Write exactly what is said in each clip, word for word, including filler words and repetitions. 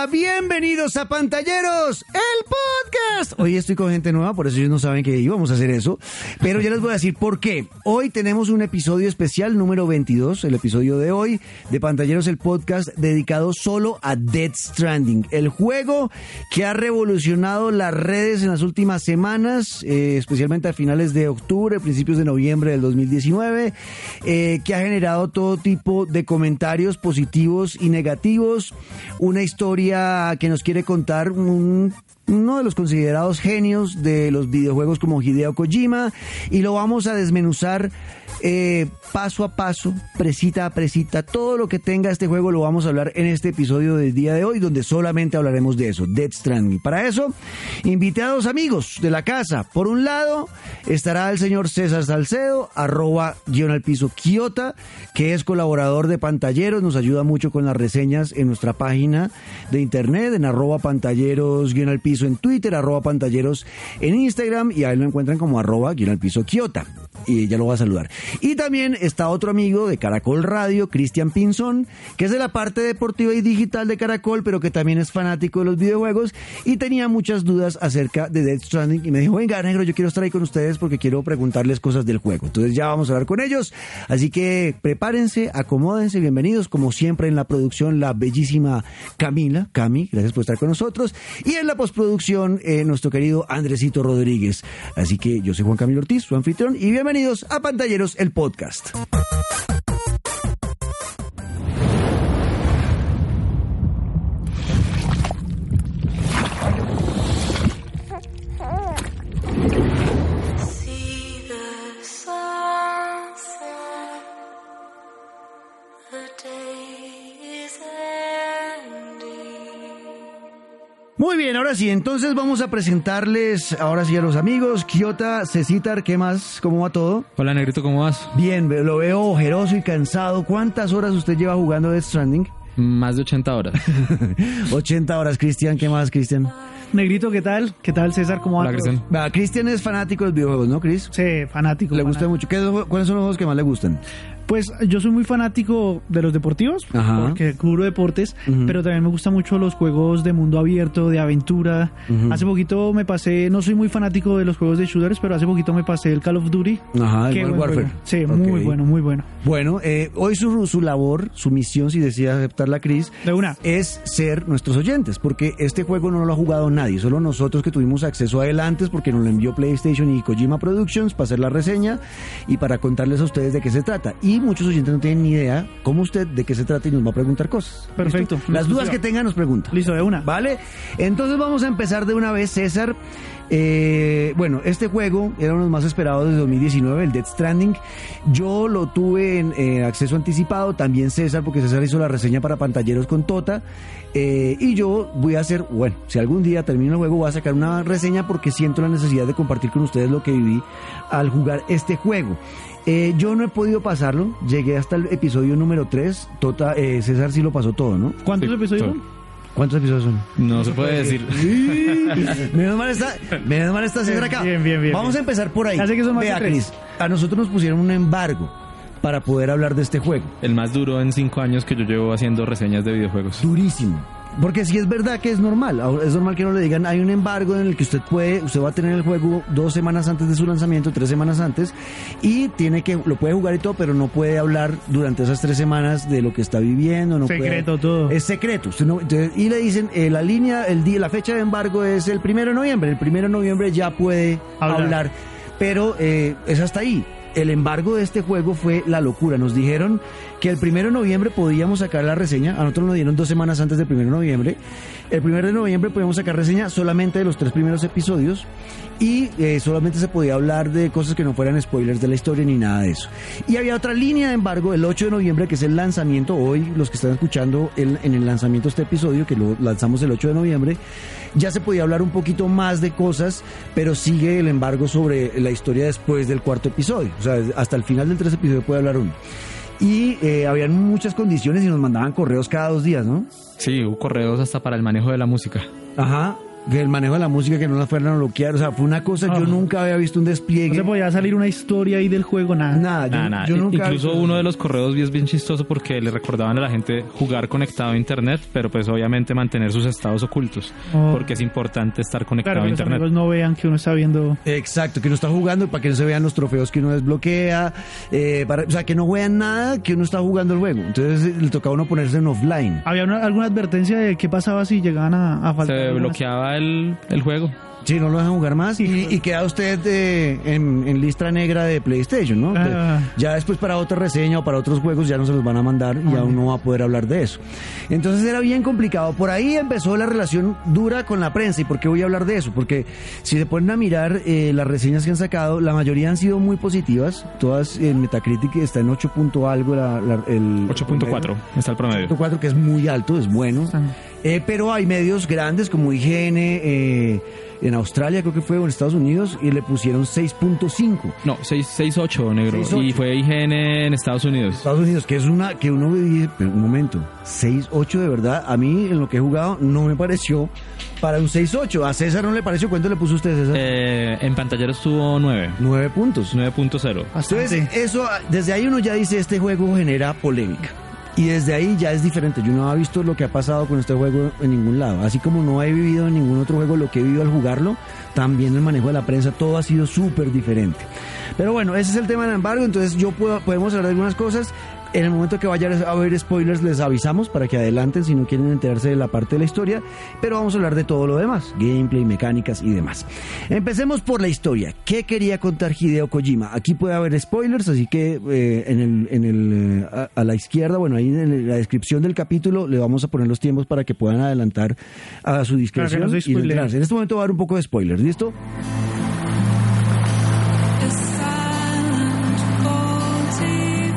bienvenidos a Pantalleros, el podcast. Hoy estoy con gente nueva, por eso ellos no saben que íbamos a hacer eso, pero ya les voy a decir por qué. Hoy tenemos un episodio especial número veintidós, el episodio de hoy de Pantalleros, el podcast dedicado solo a Death Stranding, el juego que ha revolucionado las redes en las últimas semanas, eh, especialmente a finales de octubre, principios de noviembre del dos mil diecinueve, eh, que ha generado todo tipo de comentarios positivos y negativos, una historia que nos quiere contar un, uno de los considerados genios de los videojuegos como Hideo Kojima, y lo vamos a desmenuzar eh, paso a paso, presita a presita. Todo lo que tenga este juego lo vamos a hablar en este episodio del día de hoy, donde solamente hablaremos de eso, Death Stranding. Para eso, invité a dos amigos de la casa. Por un lado, estará el señor César Salcedo, arroba guión al piso Quiota, que es colaborador de Pantalleros, nos ayuda mucho con las reseñas en nuestra página de internet, en arroba pantalleros guión al piso en Twitter, arroba pantalleros en Instagram, y ahí lo encuentran como arroba guión al piso Quiota, y ya lo va a saludar. Y también está otro amigo de Caracol Radio, Cristian Pinzón, que es de la parte deportiva y digital de Caracol, pero que también es fanático de los videojuegos y tenía muchas dudas acerca de Death Stranding, y me dijo: venga, negro, yo quiero estar ahí con ustedes porque quiero preguntarles cosas del juego. Entonces ya vamos a hablar con ellos, así que prepárense, acomódense, bienvenidos. Como siempre en la producción, la bellísima Camila, Cami, gracias por estar con nosotros, y en la postproducción eh, nuestro querido Andresito Rodríguez. Así que yo soy Juan Camilo Ortiz, su anfitrión, y bienvenidos a Pantalleros, el podcast. Muy bien, ahora sí, entonces vamos a presentarles ahora sí a los amigos. Quiota, Cecitar, ¿qué más? ¿Cómo va todo? Hola, negrito, ¿cómo vas? Bien, lo veo ojeroso y cansado. ¿Cuántas horas usted lleva jugando Death Stranding? Más de ochenta horas. ochenta horas, Cristian, ¿qué más, Cristian? Negrito, ¿qué tal? ¿Qué tal, César? ¿Cómo va? Hola, Cristian. Va, Cristian es fanático de los videojuegos, ¿no, Cris? Sí, fanático. Le fanático. gusta mucho. ¿Qué, ¿Cuáles son los juegos que más le gustan? Pues yo soy muy fanático de los deportivos, Ajá. porque cubro deportes, Uh-huh. pero también me gustan mucho los juegos de mundo abierto, de aventura. Uh-huh. Hace poquito me pasé, no soy muy fanático de los juegos de shooters, pero hace poquito me pasé el Call of Duty. Ajá, el Qué Modern buen Warfare. juego. Sí, Ok. muy bueno, muy bueno. Bueno, eh, hoy su, su labor, su misión, si decide aceptarla, Cris, De una. es ser nuestros oyentes, porque este juego no lo ha jugado nadie, solo nosotros que tuvimos acceso a él antes, porque nos lo envió PlayStation y Kojima Productions para hacer la reseña y para contarles a ustedes de qué se trata. Y muchos oyentes no tienen ni idea, como usted, de qué se trata y nos va a preguntar cosas. Perfecto. ¿Listo? Las dudas que tengan nos preguntan. Listo, de una. ¿Vale? Entonces vamos a empezar de una vez, César. Eh, bueno, este juego era uno de los más esperados de dos mil diecinueve, el Death Stranding. Yo lo tuve en eh, acceso anticipado, también César, porque César hizo la reseña para Pantalleros con Tota. Eh, y yo voy a hacer, bueno, si algún día termino el juego, voy a sacar una reseña porque siento la necesidad de compartir con ustedes lo que viví al jugar este juego. Eh, yo no he podido pasarlo, llegué hasta el episodio número tres, Tota, eh, César sí lo pasó todo, ¿no? ¿Cuántos Sí, episodios todo. son? ¿Cuántos episodios son? No se puede decir. menos mal está, menos mal está César acá. Bien, bien, bien, Vamos bien. a empezar por ahí. Ya sé que son más Vea, de tres. Cris, a nosotros nos pusieron un embargo para poder hablar de este juego. El más duro en cinco años que yo llevo haciendo reseñas de videojuegos. Durísimo. Porque sí es verdad que es normal, es normal que no le digan, hay un embargo en el que usted puede, usted va a tener el juego dos semanas antes de su lanzamiento, tres semanas antes, y tiene que, lo puede jugar y todo, pero no puede hablar durante esas tres semanas de lo que está viviendo, no Secreto puede, todo. es secreto. Usted no, entonces, y le dicen, eh, la línea, el día, la fecha de embargo es el primero de noviembre, el primero de noviembre ya puede hablar, Hablar. pero eh, es hasta ahí. El embargo de este juego fue la locura. Nos dijeron que el primero de noviembre podíamos sacar la reseña. A nosotros nos dieron dos semanas antes del primero de noviembre. El primero de noviembre podíamos sacar reseña solamente de los tres primeros episodios y eh, solamente se podía hablar de cosas que no fueran spoilers de la historia ni nada de eso. Y había otra línea de embargo el ocho de noviembre, que es el lanzamiento. Hoy, los que están escuchando el, en el lanzamiento de este episodio, que lo lanzamos el ocho de noviembre, ya se podía hablar un poquito más de cosas, pero sigue el embargo sobre la historia después del cuarto episodio. O sea, hasta el final del tercer episodio puede hablar uno. Y eh, habían muchas condiciones y nos mandaban correos cada dos días, ¿no? Sí, hubo correos hasta para el manejo de la música. Ajá. que el manejo de la música que no la fueran a bloquear, o sea, fue una cosa, Oh. yo nunca había visto un despliegue. No se podía salir una historia ahí del juego, nada. Nada, yo, Nada, nada. yo nunca... Incluso uno de los correos es bien chistoso porque le recordaban a la gente jugar conectado a internet, pero pues obviamente mantener sus estados ocultos, Oh. porque es importante estar conectado Claro, a que los internet. amigos no vean que uno está viendo. Exacto, que uno está jugando para que no se vean los trofeos que uno desbloquea, eh, para, o sea, que no vean nada que uno está jugando el juego. Entonces eh, le tocaba a uno ponerse en offline. ¿Había una- alguna advertencia de qué pasaba si llegaban a, a faltar? Se algunas- bloqueaba el, el juego. Sí, no lo dejan jugar más y, y queda usted eh, en, en lista negra de PlayStation, ¿no? Ah. Ya después para otra reseña o para otros juegos ya no se los van a mandar y ya uno va a poder hablar de eso. Entonces era bien complicado. Por ahí empezó la relación dura con la prensa. ¿Y por qué voy a hablar de eso? Porque si se ponen a mirar eh, las reseñas que han sacado, la mayoría han sido muy positivas. Todas en Metacritic está en ocho punto algo. La, la- el ocho punto cuatro está el promedio. ocho punto cuatro, que es muy alto, es bueno. Están- Eh, pero hay medios grandes como I G N, eh, en Australia creo que fue, o en Estados Unidos, y le pusieron seis punto cinco. No, seis punto ocho, negro. seis punto ocho. Y fue I G N en Estados Unidos. Estados Unidos, que es una que uno dice, pero un momento, seis ocho de verdad, a mí en lo que he jugado no me pareció para un seis ocho. A César no le pareció. ¿Cuánto le puso usted, César? Eh, en pantallero estuvo nueve. Nueve puntos. nueve punto cero. Entonces, Bastante. eso, desde ahí uno ya dice, este juego genera polémica. Y desde ahí ya es diferente. Yo no he visto lo que ha pasado con este juego en ningún lado. Así como no he vivido en ningún otro juego lo que he vivido al jugarlo, también el manejo de la prensa, todo ha sido súper diferente. Pero bueno, ese es el tema del embargo. Entonces yo puedo, podemos hablar de algunas cosas. En el momento que vaya a haber spoilers les avisamos para que adelanten si no quieren enterarse de la parte de la historia, pero vamos a hablar de todo lo demás, gameplay, mecánicas y demás. Empecemos por la historia. ¿Qué quería contar Hideo Kojima? Aquí puede haber spoilers, así que eh, en el, en el, eh, a, a la izquierda, bueno, ahí en la descripción del capítulo le vamos a poner los tiempos para que puedan adelantar a su discreción. Para que no se y no spoileen. enterarse. En este momento va a haber un poco de spoilers, ¿listo? A silent, faulty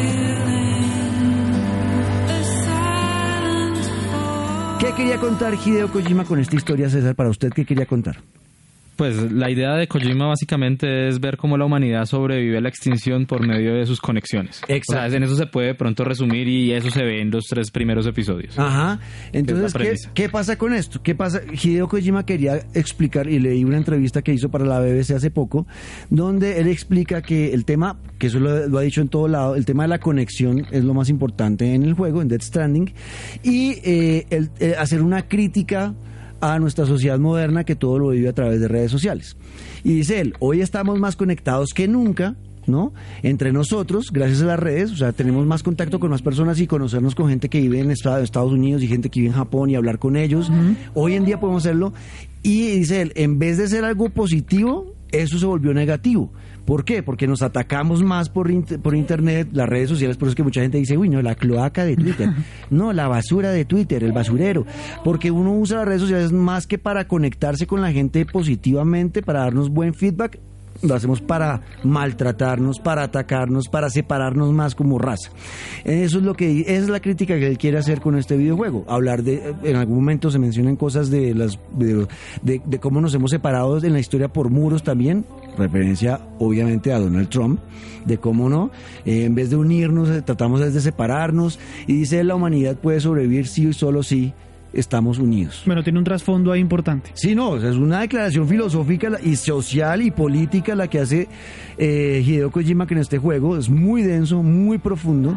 feeling. A silent, faulty ¿Qué quería contar Hideo Kojima con esta historia, César? Para usted, ¿qué quería contar? Pues la idea de Kojima básicamente es ver cómo la humanidad sobrevive a la extinción por medio de sus conexiones. Exacto. O sea, en eso se puede de pronto resumir y eso se ve en los tres primeros episodios. Ajá. Entonces, Es la ¿qué, premisa. qué pasa con esto? ¿Qué pasa? Hideo Kojima quería explicar, y leí una entrevista que hizo para la B B C hace poco, donde él explica que el tema, que eso lo, lo ha dicho en todo lado, el tema de la conexión es lo más importante en el juego, en Death Stranding, y eh, el- eh, hacer una crítica a nuestra sociedad moderna que todo lo vive a través de redes sociales. Y dice él, hoy estamos más conectados que nunca, ¿no? Entre nosotros, gracias a las redes, o sea, tenemos más contacto con más personas y conocernos con gente que vive en Estados Estados Unidos y gente que vive en Japón y hablar con ellos. Hoy en día podemos hacerlo. Y dice él, en vez de ser algo positivo, eso se volvió negativo. ¿Por qué? Porque nos atacamos más por, int- por internet, las redes sociales, por eso es que mucha gente dice, uy, no, la cloaca de Twitter. No, la basura de Twitter, el basurero. Porque uno usa las redes sociales más que para conectarse con la gente positivamente, para darnos buen feedback. Lo hacemos para maltratarnos, para atacarnos, para separarnos más como raza. Eso es lo que, esa es la crítica que él quiere hacer con este videojuego. Hablar de, en algún momento se mencionan cosas de las, de, de- de cómo nos hemos separado en la historia por muros también, referencia obviamente a Donald Trump, de cómo no, eh, en vez de unirnos, eh, tratamos de separarnos, y dice la humanidad puede sobrevivir sí y solo si estamos unidos. Bueno, tiene un trasfondo ahí importante. Sí, no, o sea, es una declaración filosófica y social y política la que hace eh, Hideo Kojima en este juego. Es muy denso, muy profundo.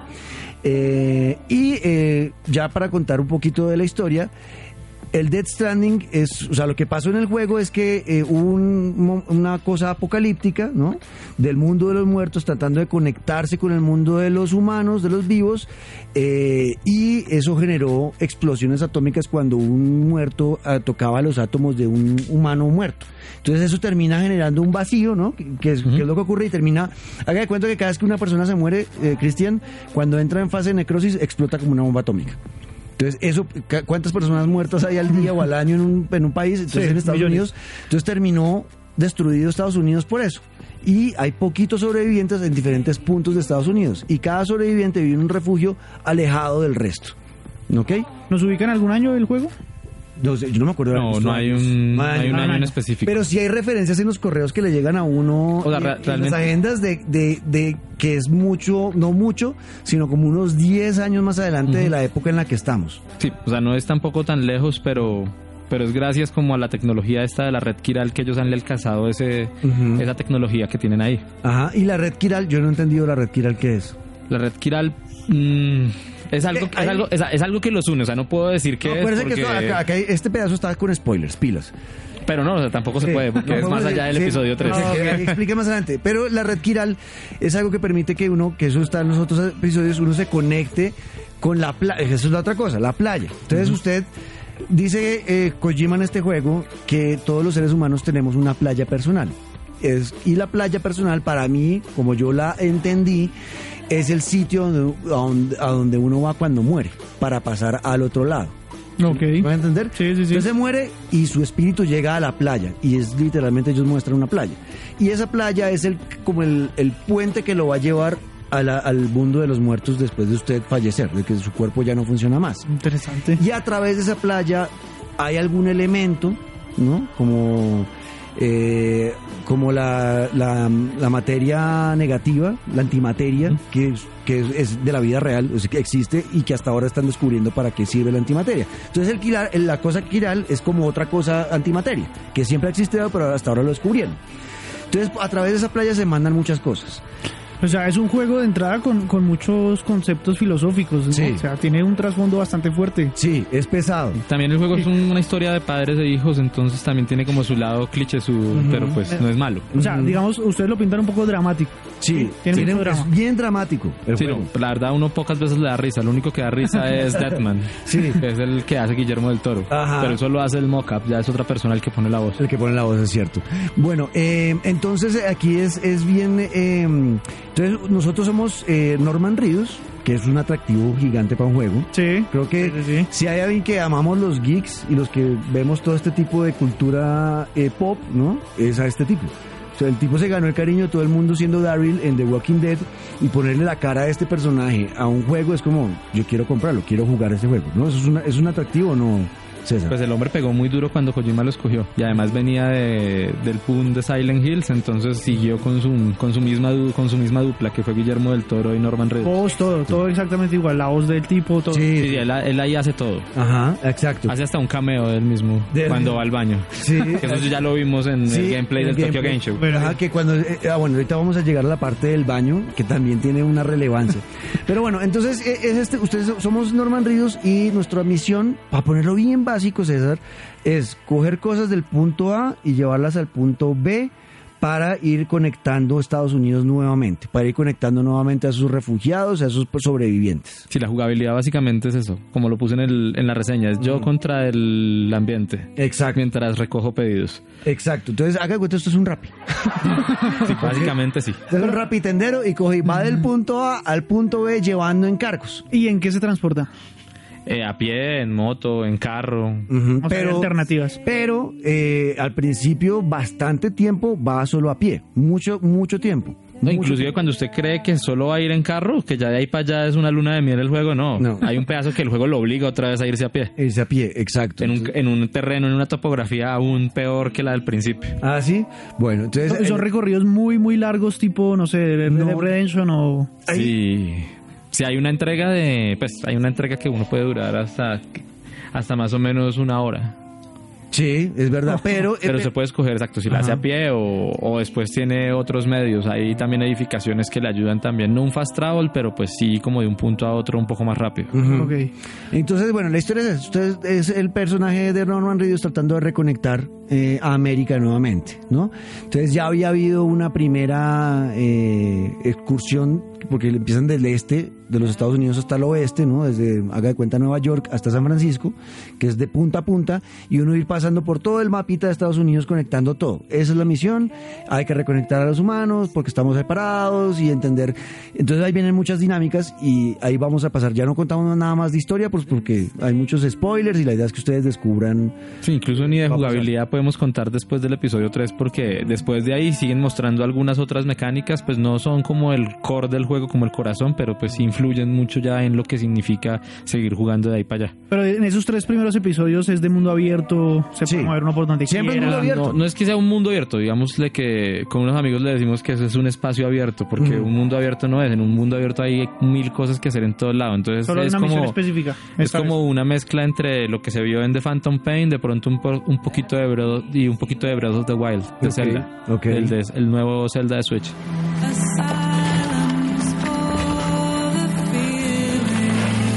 Eh, y eh, ya para contar un poquito de la historia, el Death Stranding es, o sea, lo que pasó en el juego es que eh, hubo un mo- una cosa apocalíptica, ¿no? Del mundo de los muertos tratando de conectarse con el mundo de los humanos, de los vivos, eh, y eso generó explosiones atómicas cuando un muerto eh, tocaba los átomos de un humano muerto. Entonces eso termina generando un vacío, ¿no? Que, que es, que es lo que ocurre y termina, haga de cuenta que cada vez que una persona se muere, eh, Cristian, cuando entra en fase de necrosis explota como una bomba atómica. Entonces, eso, ca- ¿cuántas personas muertas hay al día o al año en un, en un país? Entonces, Sí, en Estados millones. Unidos, entonces terminó destruido Estados Unidos por eso. Y hay poquitos sobrevivientes en diferentes puntos de Estados Unidos. Y cada sobreviviente vive en un refugio alejado del resto. ¿Ok? ¿Nos ubican algún año del juego? No sé, yo no me acuerdo. de No, los no hay años. un, No no hay un año. año en específico. Pero sí hay referencias en los correos que le llegan a uno, O sea, y- re- en las realmente- agendas de, de, de que es mucho, no mucho, sino como unos diez años más adelante de la época en la que estamos. Sí, o sea, no es tampoco tan lejos, pero pero es gracias como a la tecnología esta de la red Kiral que ellos han alcanzado ese, Ujú. esa tecnología que tienen ahí. Ajá, y la red Kiral, yo no he entendido la red Kiral qué es. La red Kiral mm, es algo, Eh, es, hay- algo, es, es algo que los une, o sea, no puedo decir que No, es acuérdense porque... que esto- acá, acá hay- este pedazo está con spoilers, pilas. Pero no, o sea, tampoco se Sí. puede, porque No, es más podemos allá del decir- episodio sí, tres. no, que explique más adelante. Pero la red Kiral es algo que permite que uno, que eso está en los otros episodios, uno se conecte con la playa. Eso es la otra cosa, la playa. Entonces usted dice, eh, Kojima en este juego, que todos los seres humanos tenemos una playa personal. Es, y la playa personal, para mí, como yo la entendí, es el sitio donde, a, donde, a donde uno va cuando muere, para pasar al otro lado. Ok. ¿Me van a entender? Sí, sí, sí. Entonces se muere y su espíritu llega a la playa y es literalmente ellos muestran una playa. Y esa playa es el como el, el puente que lo va a llevar a la- al mundo de los muertos después de usted fallecer, de que su cuerpo ya no funciona más. Interesante. Y a través de esa playa hay algún elemento, ¿no? Como eh, como la, la, la materia negativa, la antimateria, que, es- que es- es de la vida real, o sea, que existe y que hasta ahora están descubriendo para qué sirve la antimateria. Entonces el quiral, el- la cosa quiral es como otra cosa antimateria, que siempre ha existido, pero hasta ahora lo descubrieron. Entonces a través de esa playa se mandan muchas cosas. O sea, es un juego de entrada con, con muchos conceptos filosóficos, ¿no? Sí. O sea, tiene un trasfondo bastante fuerte. Sí, es pesado. También el juego es un- una historia de padres e hijos, entonces también tiene como su lado cliché, su, pero pues no es malo. O sea, Ujú. digamos, ustedes lo pintan un poco dramático. Sí, Tiene tiene- mucho drama. es bien dramático el Sí, juego. no, la verdad uno pocas veces le da risa, lo único que da risa es Deathman, Sí. que es el que hace Guillermo del Toro, Ajá. pero eso lo hace el mock-up, ya es otra persona el que pone la voz. El que pone la voz, es cierto. Bueno, eh, entonces eh, aquí es, es bien... eh, entonces nosotros somos eh, Norman Reedus, que es un atractivo gigante para un juego. Sí. Creo que Sí, sí, sí. si hay alguien que amamos los geeks y los que vemos todo este tipo de cultura eh, pop, ¿no? Es a este tipo. O sea, el tipo se ganó el cariño de todo el mundo siendo Daryl en The Walking Dead y ponerle la cara a este personaje a un juego es como, yo quiero comprarlo, quiero jugar ese juego, ¿no? ¿Eso es, una, es un atractivo o no, César? Pues el hombre pegó muy duro cuando Kojima lo escogió y además venía de, del boom de Silent Hills, entonces siguió con su, con su misma du- con su misma dupla que fue Guillermo del Toro y Norman Reedus. Voz, todo, todo exactamente igual. La voz del tipo, todo. Sí, Sí, él, él ahí hace todo. Ajá, exacto. Hace hasta un cameo del mismo Del- cuando va al baño. Sí. Que eso ya lo vimos en Sí, el gameplay el del Tokyo gameplay. Game Show. Bueno, ajá, que cuando, eh, ah, bueno, ahorita vamos a llegar a la parte del baño, que también tiene una relevancia. Pero bueno, entonces, eh, es este, ustedes somos Norman Reedus y nuestra misión, para ponerlo bien básico, César, es coger cosas del punto A y llevarlas al punto B para ir conectando Estados Unidos nuevamente, para ir conectando nuevamente a sus refugiados, a sus sobrevivientes. Sí, la jugabilidad básicamente es eso, como lo puse en, el, en la reseña, es yo contra el ambiente, Exacto, mientras recojo pedidos. exacto. Entonces, haga de cuenta, esto es un Rappi. Sí, básicamente sí. Esto es un Rappi tendero y coge, va del punto A al punto B llevando encargos. ¿Y en qué se transporta? Eh, a pie, en moto, en carro. Ujú, O sea, hay alternativas. Pero eh, al principio bastante tiempo va solo a pie, mucho mucho tiempo. No, Mucho inclusive cuando usted cree que solo va a ir en carro, que ya de ahí para allá es una luna de miel el juego, no. No. Hay un pedazo que el juego lo obliga otra vez a irse a pie. irse a pie, exacto. En un, en un terreno, en una topografía aún peor que la del principio. Ah, sí. Bueno, entonces Son, son eh, recorridos muy, muy largos, tipo, no sé, Red No. Dead Redemption o... ahí- Sí. Sí, hay una entrega de. Pues hay una entrega que uno puede durar hasta, hasta más o menos una hora. sí, es verdad, pero Pero eh, se puede escoger, exacto, si la hace Ajá. a pie o, o después tiene otros medios. Hay también edificaciones que le ayudan también. No un fast travel, pero pues sí, como de un punto a otro un poco más rápido. ujú. Ok. Entonces, bueno, la historia es esa. Usted es el personaje de Norman Reedus tratando de reconectar eh, a América nuevamente, ¿no? Entonces ya había habido una primera eh, excursión, porque empiezan del este de los Estados Unidos hasta el oeste, ¿no? Desde, haga de cuenta, Nueva York hasta San Francisco, que es de punta a punta, y uno ir pasando por todo el mapita de Estados Unidos conectando todo. Esa es la misión. Hay que reconectar a los humanos porque estamos separados y entender. Entonces ahí vienen muchas dinámicas y ahí vamos a pasar. Ya no contamos nada más de historia, pues porque hay muchos spoilers y la idea es que ustedes descubran. Sí, incluso ni de Va a pasar. jugabilidad podemos podemos contar después del episodio tres, porque después de ahí siguen mostrando algunas otras mecánicas, pues no son como el core del juego, como el corazón, pero pues influyen mucho ya en lo que significa seguir jugando de ahí para allá. Pero en esos tres primeros episodios es de mundo abierto, se Sí. puede mover uno por donde Siempre es quiera. mundo abierto. No, no es que sea un mundo abierto, digámosle que con unos amigos le decimos que eso es un espacio abierto, porque Ujú. un mundo abierto no es, en un mundo abierto hay mil cosas que hacer en todo lado, entonces Solo hay es una misión como... específica. Es Esta como vez. una mezcla entre lo que se vio en The Phantom Pain, de pronto un, po- un poquito de Breath y un poquito de Breath of the Wild, de Ok, Zelda, ok. El, de- el nuevo Zelda de Switch. A silence for the feeling.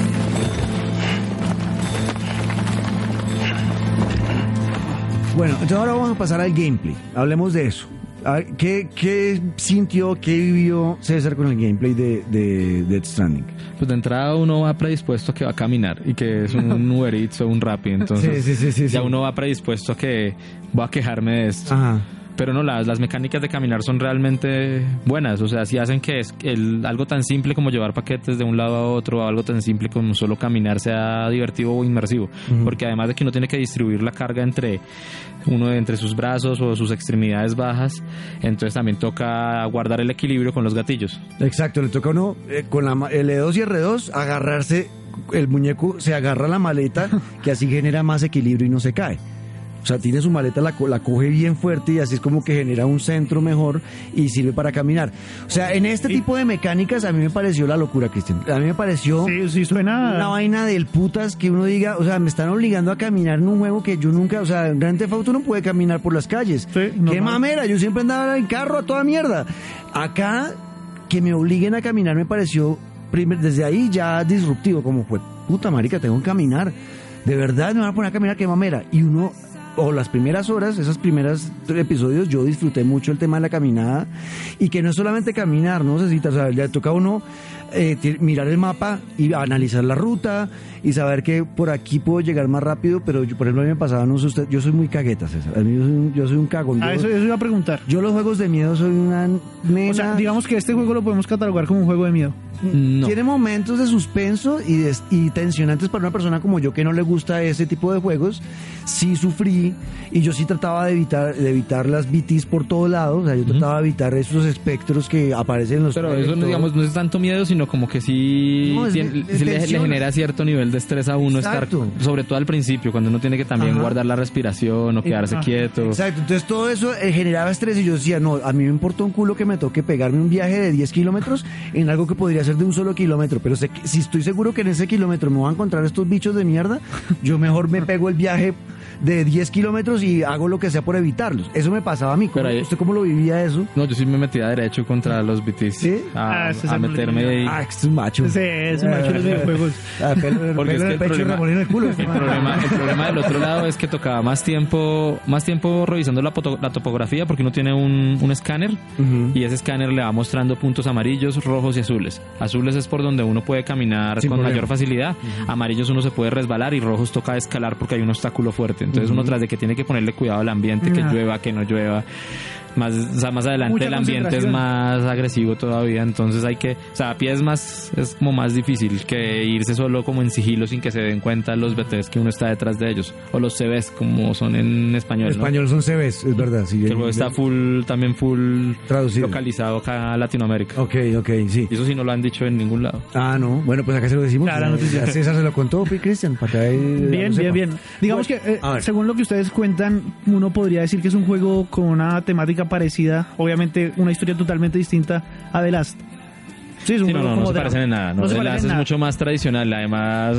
Bueno, entonces ahora vamos a pasar al gameplay. Hablemos de eso. A ver, ¿qué, qué sintió, qué vivió César con el gameplay de, de Death Stranding? Pues de entrada uno va predispuesto a que va a caminar y que es un Uber Eats o un Rappi, entonces Sí, sí, sí, sí, ya sí. uno va predispuesto a que voy a quejarme de esto. Ajá. Pero no, las, las mecánicas de caminar son realmente buenas, o sea, sí hacen que es el, algo tan simple como llevar paquetes de un lado a otro, o algo tan simple como solo caminar sea divertido o inmersivo, Ujú. porque además de que uno tiene que distribuir la carga entre uno entre sus brazos o sus extremidades bajas, entonces también toca guardar el equilibrio con los gatillos. Exacto, le toca a uno eh, con la ma- L dos y R dos agarrarse, el muñeco se agarra a la maleta, que así genera más equilibrio y no se cae. O sea, tiene su maleta, la, co- la coge bien fuerte y así es como que genera un centro mejor y sirve para caminar. O sea, en este tipo de mecánicas a mí me pareció la locura, Cristian. A mí me pareció Sí, sí, suena... una vaina del putas que uno diga, o sea, me están obligando a caminar en un juego que yo nunca, o sea, en Grand Theft Auto no puede caminar por las calles. Sí, Qué normal. mamera, yo siempre andaba en carro a toda mierda. Acá, que me obliguen a caminar me pareció, primer- desde ahí ya disruptivo, como fue, puta marica, tengo que caminar. De verdad me van a poner a caminar, qué mamera. Y uno, o las primeras horas, esos primeros episodios, yo disfruté mucho el tema de la caminada y que no es solamente caminar, no necesitas, o sea, le toca a uno eh, ti- mirar el mapa y analizar la ruta y saber que por aquí puedo llegar más rápido, pero yo, por ejemplo, a mí me pasaba, no sé usted, yo soy muy cagueta, César, a mí yo soy un, yo soy un cagón. Ah, Yo- eso, eso iba a preguntar. yo los juegos de miedo soy una nena. O sea, digamos que este juego lo podemos catalogar como un juego de miedo. No. Tiene momentos de suspenso y, de- y tensionantes para una persona como yo que no le gusta ese tipo de juegos. Sí sufrí y yo sí trataba de evitar de evitar las B Ts por todos lados. O sea, yo trataba de evitar esos espectros que aparecen en los Pero trailers, eso, no, todo. digamos, no es tanto miedo, sino como que sí No, es tiene- de- de se le, le tensión. genera cierto nivel de estrés a uno Exacto. estar, sobre todo al principio, cuando uno tiene que también Ajá. guardar la respiración o quedarse Ajá. quieto. Exacto, entonces todo eso eh, generaba estrés y yo decía, no, a mí me importa un culo que me toque pegarme un viaje de diez kilómetros en algo que podría ser de un solo kilómetro, pero sé que- si estoy seguro que en ese kilómetro me voy a encontrar estos bichos de mierda, yo mejor me pego el viaje de diez kilómetros y hago lo que sea por evitarlos. Eso me pasaba a mí. ¿Cómo- Pero ahí- ¿Usted cómo lo vivía eso? No, yo sí me metía derecho contra los B Ts. ¿Sí? A, Ah, ese es a el meterme molinillo. ahí. Ah, este es un macho. Sí, es un macho de los videojuegos. Ah, pelo, Porque pelo es en que el el pecho y problema- remolino en el culo. El problema, el problema del otro lado es que tocaba más tiempo, más tiempo revisando la, poto- la topografía, porque uno tiene un, un escáner Ujú. y ese escáner le va mostrando puntos amarillos, rojos y azules. Azules es por donde uno puede caminar Sin con problema. mayor facilidad. Amarillos uno se puede resbalar y rojos toca escalar porque hay un obstáculo fuerte. Entonces uno tras de que tiene que ponerle cuidado al ambiente, que Ah. llueva, que no llueva. Más, o sea, más adelante Mucha el ambiente es concentración. más agresivo todavía, entonces hay que, o sea, a pie es más, es como más difícil que irse solo como en sigilo sin que se den cuenta los B Ts que uno está detrás de ellos, o los C Bs como son en español, En ¿no? español son C Bs, es verdad. Sí, Que luego está full, también full traducido. localizado acá a Latinoamérica. Ok, ok, sí. Y eso sí no lo han dicho en ningún lado. Ah, no. Bueno, pues acá se lo decimos. Clara noticia. A César se lo contó, pues, Cristian, para que ahí Bien, lo sepa. bien, bien. Digamos Bueno, que, eh, a ver. según lo que ustedes cuentan, uno podría decir que es un juego con una temática parecida, obviamente una historia totalmente distinta a The Last. Sí, es un Sí, no, juego no, no como se de- parecen en nada. No, no se The parecen Last en es nada. mucho más tradicional. Además,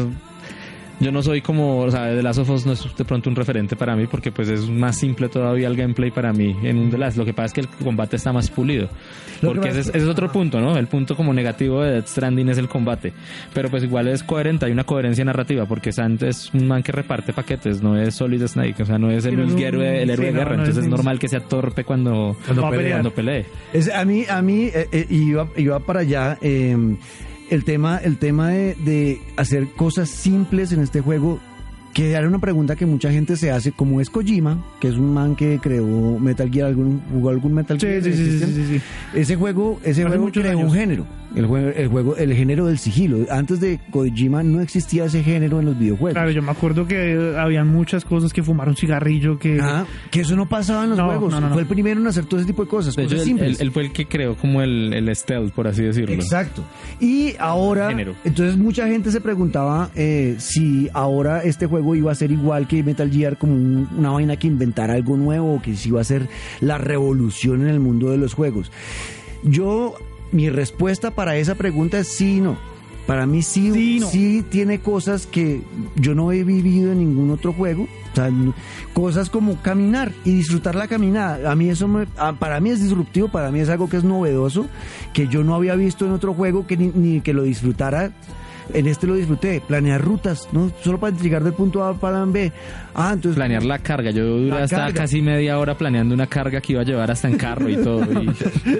yo no soy como, o sea, The Last of Us no es de pronto un referente para mí porque pues es más simple todavía el gameplay para mí en un The Last. Lo que pasa es que el combate está más pulido. Lo que Porque pasa ese es, es que- ese es otro punto, ¿no? El punto como negativo de Death Stranding es el combate. Pero pues igual es coherente, hay una coherencia narrativa porque Sant es un man que reparte paquetes, no es Solid Snake, o sea, no es el, Sí, no es un- héroe, el héroe sí, de no, guerra. no es Entonces es ni- normal que sea torpe cuando, Cuando Va a pelea. pelear. cuando pelee. Es, a mí, a mí eh, eh, iba, iba para allá eh, el tema, el tema de, de hacer cosas simples en este juego que era una pregunta que mucha gente se hace, como es Kojima, que es un man que creó Metal Gear, algún, jugó algún Metal Sí, Gear. sí, sí, sí, ¿existen? sí, sí. Ese juego, ese Hace juego muchos creó años. un género, el juego, el juego, el género del sigilo. Antes de Kojima no existía ese género en los videojuegos. Claro, yo me acuerdo que había muchas cosas, que fumar un cigarrillo, que... Ah, que eso no pasaba en los No, juegos. no, no, no. Fue el primero en hacer todo ese tipo de cosas, De hecho, cosas él, él- simples. él fue el que creó como el, el stealth, por así decirlo. Exacto. Y ahora, Género. entonces mucha gente se preguntaba eh, si ahora este juego iba a ser igual que Metal Gear, como un- una vaina que inventara algo nuevo, o que si iba a ser la revolución en el mundo de los juegos. Yo, mi respuesta para esa pregunta es sí y no. Para mí sí, Sí, no. sí tiene cosas que yo no he vivido en ningún otro juego. O sea, n- cosas como caminar y disfrutar la caminada. A mí eso me- a- para mí es disruptivo, para mí es algo que es novedoso, que yo no había visto en otro juego, que ni, ni que lo disfrutara. En este lo disfruté, planear rutas, no solo para llegar del punto A para B. Ah, entonces Planear la carga. Yo duré La hasta carga. casi media hora planeando una carga que iba a llevar hasta en carro y todo. Y,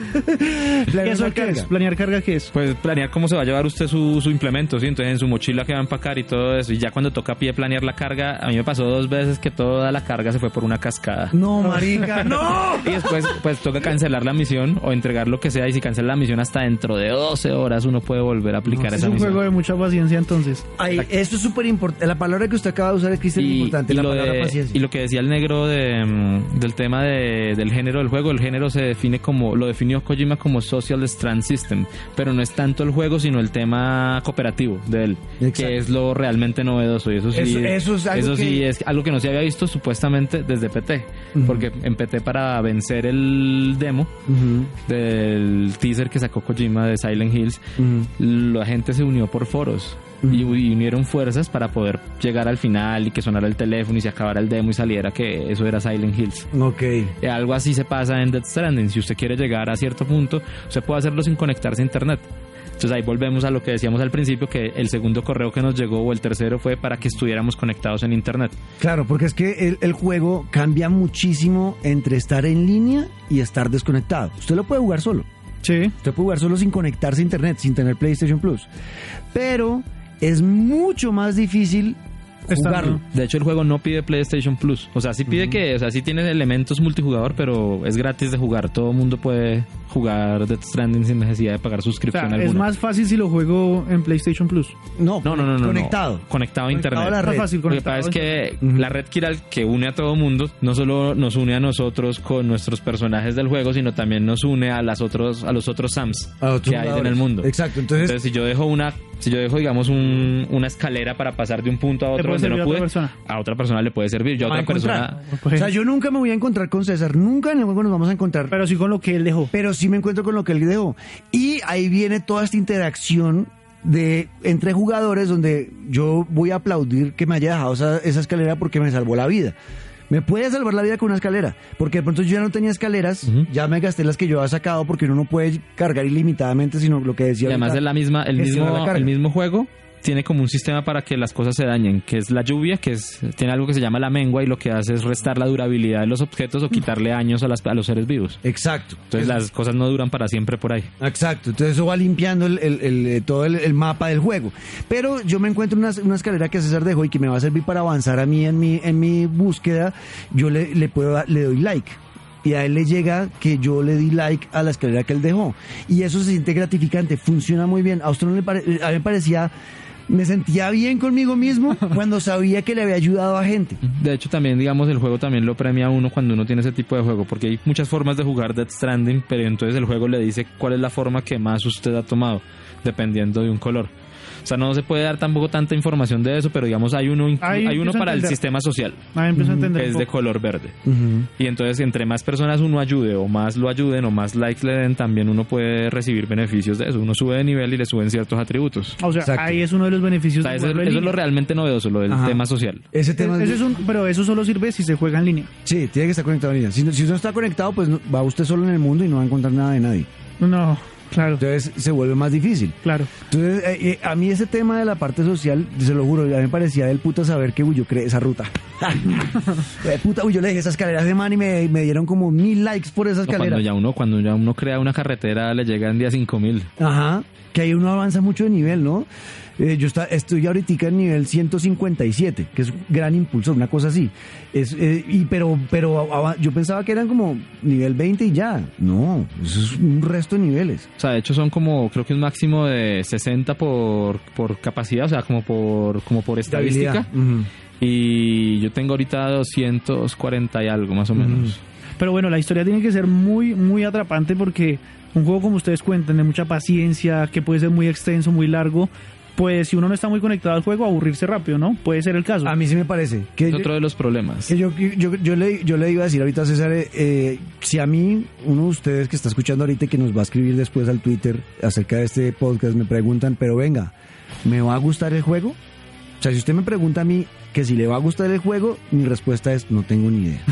planear ¿Eso la qué carga. es? ¿Planear carga qué es? pues planear cómo se va a llevar usted su, su implemento, ¿sí? Entonces en su mochila que va a empacar y todo eso. Y ya cuando toca a pie planear la carga, a mí me pasó dos veces que toda la carga se fue por una cascada. No, marica, no. Y después pues toca cancelar la misión o entregar lo que sea. Y si cancela la misión hasta dentro de doce horas uno puede volver a aplicar Es esa un misión. juego de mucha paciencia, entonces. Ay, esto es súper importante. La palabra que usted acaba de usar es que es y, importante, y la lo palabra de- paciencia. y lo que decía el negro de, mm, del tema de- del género del juego, el género se define como, lo definió Kojima como Social Strand System, pero no es tanto el juego, sino el tema cooperativo de él, Exacto. que es lo realmente novedoso. Y eso sí, Eso- eso es algo eso sí que- es algo que no se había visto supuestamente desde P T, Ujú. porque en P T para vencer el demo Ujú, del teaser que sacó Kojima de Silent Hills, ujú. la gente se unió por foros y, y unieron fuerzas para poder llegar al final y que sonara el teléfono y se acabara el demo y saliera que eso era Silent Hills. Ok. Eh, Algo así se pasa en Death Stranding. Si usted quiere llegar a cierto punto, usted puede hacerlo sin conectarse a internet. Entonces ahí volvemos a lo que decíamos al principio, que el segundo correo que nos llegó o el tercero fue para que estuviéramos conectados en internet. Claro, porque es que el, el juego cambia muchísimo entre estar en línea y estar desconectado. Usted lo puede jugar solo. Sí. Usted puede jugar solo sin conectarse a internet, sin tener PlayStation Plus. Pero es mucho más difícil Está- jugarlo. De hecho, el juego no pide PlayStation Plus. O sea, sí pide que, o sea, sí tiene elementos multijugador, pero es gratis de jugar. Todo el mundo puede jugar Death Stranding sin necesidad de pagar O sea, suscripción es alguna. más fácil si lo juego en PlayStation Plus. No, No, no, no, no. Conectado. no. Conectado a internet. a la Más red. fácil Lo que conectado. pasa es que Ujú. la red Kiral, que une a todo mundo, no solo nos une a nosotros con nuestros personajes del juego, sino también nos une a las otros a los otros Sams A otros que hay en jugadores. el mundo. Exacto, entonces- Entonces, si yo dejo una, si yo dejo, digamos, un- una escalera para pasar de un punto a Le otro puede donde servir no a pude, otra persona. a otra persona le puede servir. Yo a Va a otra persona. encontrar. O sea, yo nunca me voy a encontrar con César, nunca en el juego nos vamos a encontrar. Pero sí con lo que él dejó. Pero sí me encuentro con lo que él dejó. Y ahí viene toda esta interacción de entre jugadores donde yo voy a aplaudir que me haya dejado esa, esa escalera porque me salvó la vida. Me puede salvar la vida con una escalera, porque de pronto yo ya no tenía escaleras, Ujú. ya me gasté las que yo había sacado porque uno no puede cargar ilimitadamente, sino lo que decía. Y además ahorita, es la misma, el gestionar la mismo, carga. el mismo juego tiene como un sistema para que las cosas se dañen, que es la lluvia, que es tiene algo que se llama la mengua y lo que hace es restar la durabilidad de los objetos o quitarle años a, las, a los seres vivos. Exacto. Entonces las cosas no duran para siempre por ahí. Exacto, entonces eso va limpiando el, el- el- eh, todo el, el mapa del juego. Pero yo me encuentro una, una escalera que César dejó y que me va a servir para avanzar a mí en mi, en mi búsqueda. Yo le, le, puedo, dar- le doy like. Y a él le llega que yo le di like a la escalera que él dejó. Y eso se siente gratificante, funciona muy bien. A usted no le pare- a mí me parecía, me sentía bien conmigo mismo cuando sabía que le había ayudado a gente. De hecho, también, digamos, el juego también lo premia a uno cuando uno tiene ese tipo de juego, porque hay muchas formas de jugar Death Stranding, pero entonces el juego le dice cuál es la forma que más usted ha tomado, dependiendo de un color. O sea, no se puede dar tampoco tanta información de eso, pero digamos, hay uno, inclu- Ahí hay uno empiezo a para el entender. sistema social, Ahí empiezo a que entender. es un de poco. color verde. Ujú. Y entonces, entre más personas uno ayude o más lo ayuden o más likes le den, también uno puede recibir beneficios de eso. Uno sube de nivel y le suben ciertos atributos. O sea, Exacto. ahí es uno de los O beneficios sea, de eso, jugarlo en eso es lo línea. realmente novedoso, lo del Ajá. tema social. Ese tema Ese es un, pero eso solo sirve si se juega en línea. Sí, tiene que estar conectado a línea. Si, no- si no está conectado, pues no- va usted solo en el mundo y no va a encontrar nada de nadie. No, claro, Entonces se vuelve más difícil. claro. Entonces, eh, eh, a mí ese tema de la parte social, se lo juro, a mí me parecía del puta saber que uy, yo creé esa ruta. Eh, puta, uy, yo le dejé esa escalera de man y me, me dieron como mil likes por esa No, escalera. cuando ya uno cuando ya uno crea una carretera le llegan día cinco mil. Ajá, que ahí uno avanza mucho de nivel, ¿no? Eh, yo está, estoy ahorita en nivel ciento cincuenta y siete, que es un gran impulsor, una cosa así. Es, eh, y pero pero a- a- yo pensaba que eran como nivel veinte y ya. No, eso es un resto de niveles. O sea, de hecho son como, creo que un máximo de sesenta por, por capacidad, o sea, como por, como por De estadística. habilidad. Ujú. Y yo tengo ahorita doscientos cuarenta y algo, más o menos. Pero bueno, la historia tiene que ser muy, muy atrapante porque un juego como ustedes cuentan, de mucha paciencia, que puede ser muy extenso, muy largo, pues si uno no está muy conectado al juego, aburrirse rápido, ¿no? Puede ser el caso. A mí sí me parece que Es yo, otro de los problemas. que yo, yo, yo le, yo le iba a decir ahorita a César, eh, eh, si a mí, uno de ustedes que está escuchando ahorita y que nos va a escribir después al Twitter acerca de este podcast, me preguntan, pero venga, ¿me va a gustar el juego? O sea, si usted me pregunta a mí que si le va a gustar el juego, mi respuesta es no tengo ni idea.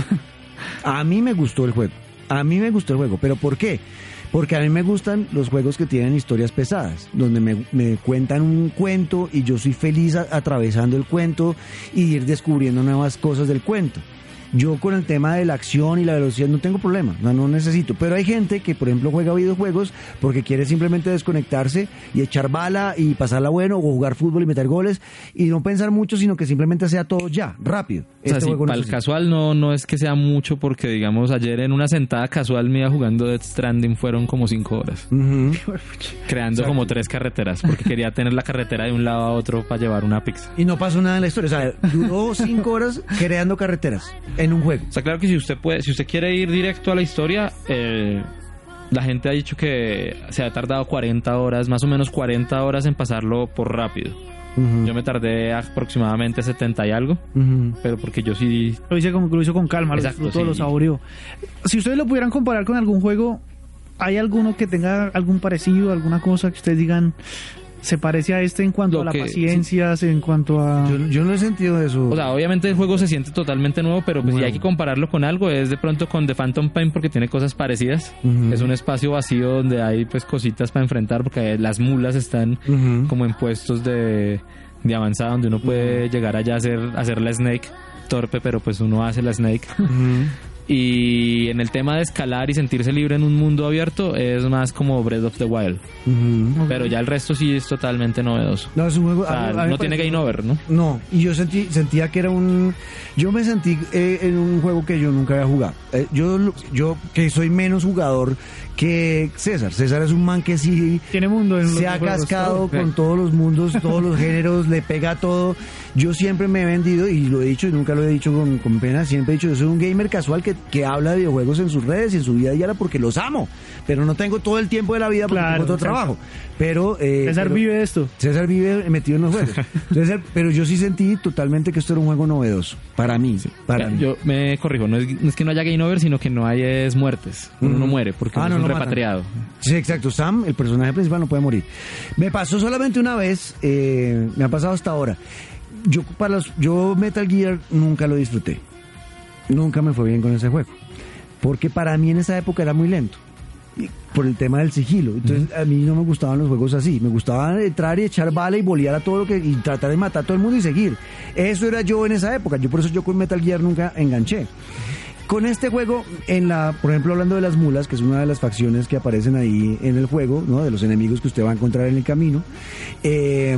A mí me gustó el juego, a mí me gustó el juego, ¿pero por qué? Porque a mí me gustan los juegos que tienen historias pesadas, donde me, me cuentan un cuento y yo soy feliz a- atravesando el cuento y ir descubriendo nuevas cosas del cuento. Yo con el tema de la acción y la velocidad no tengo problema, no, no necesito. Pero hay gente que, por ejemplo, juega videojuegos porque quiere simplemente desconectarse y echar bala y pasarla bueno, o jugar fútbol y meter goles y no pensar mucho, sino que simplemente sea todo ya, rápido. O sea, Este sí, juego no para es el así. casual no, no es que sea mucho porque, digamos, ayer en una sentada casual mía jugando Death Stranding fueron como cinco horas. Ujú. Creando como tres carreteras porque quería tener la carretera de un lado a otro para llevar una pizza. Y no pasó nada en la historia, o sea, duró cinco horas creando carreteras en un juego. O sea, claro que si usted puede, si usted quiere ir directo a la historia, eh, la gente ha dicho que se ha tardado cuarenta horas, más o menos cuarenta horas en pasarlo por rápido. Ujú. Yo me tardé aproximadamente setenta y algo, Ujú. pero porque yo sí... Lo hice como que lo hizo con calma, lo Exacto, disfrutó, sí. lo saboreó. Si ustedes lo pudieran comparar con algún juego, ¿hay alguno que tenga algún parecido, alguna cosa que ustedes digan se parece a este en cuanto Lo a la que- paciencia, en cuanto a... Yo, yo no he sentido eso. O sea, obviamente el juego se siente totalmente nuevo, pero pues, si Nuevo. hay que compararlo con algo, es de pronto con The Phantom Pain porque tiene cosas parecidas. Ujú. Es un espacio vacío donde hay pues cositas para enfrentar porque las mulas están Ujú. como en puestos de, de avanzada donde uno puede llegar allá a hacer, a hacer la Snake torpe, pero pues uno hace la Snake. Ujú. Y en el tema de escalar y sentirse libre en un mundo abierto es más como Breath of the Wild. Ujú. Pero ya el resto sí es totalmente novedoso. No, es un juego... O sea, a mí- a mí me no tiene parece- game over, ¿no? No, y yo sentí, sentía que era un... Yo me sentí eh, en un juego que yo nunca había jugado. Eh, yo, yo que soy menos jugador que César. César es un man que sí Tiene mundo en se los ha juegos, cascado todo. con todos los mundos, todos los géneros, le pega a todo. Yo siempre me he vendido, y lo he dicho y nunca lo he dicho con, con pena, siempre he dicho, yo soy un gamer casual que, que habla de videojuegos en sus redes y en su vida diaria porque los amo. Pero no tengo todo el tiempo de la vida porque Claro, tengo otro exacto. trabajo. Pero, eh, César pero- vive de esto. César vive metido en los juegos. Entonces, pero yo sí sentí totalmente que esto era un juego novedoso. Para mí, para mí. Yo me corrijo, no es, no es que no haya game over, sino que no hay es muertes. Uno Ujú. no muere porque Ah, uno no, es un no matan. repatriado. Sí, exacto. Sam, el personaje principal, no puede morir. Me pasó solamente una vez, eh, me ha pasado hasta ahora. Yo, para los, yo Metal Gear nunca lo disfruté. Nunca me fue bien con ese juego. Porque para mí en esa época era muy lento. Y por el tema del sigilo. Entonces a mí no me gustaban los juegos así. Me gustaba entrar y echar bala y bolear a todo lo que... y tratar de matar a todo el mundo y seguir. Eso era yo en esa época. Yo por eso yo con Metal Gear nunca enganché. Con este juego, en la, por ejemplo, hablando de las mulas, que es una de las facciones que aparecen ahí en el juego, ¿no? De los enemigos que usted va a encontrar en el camino, eh,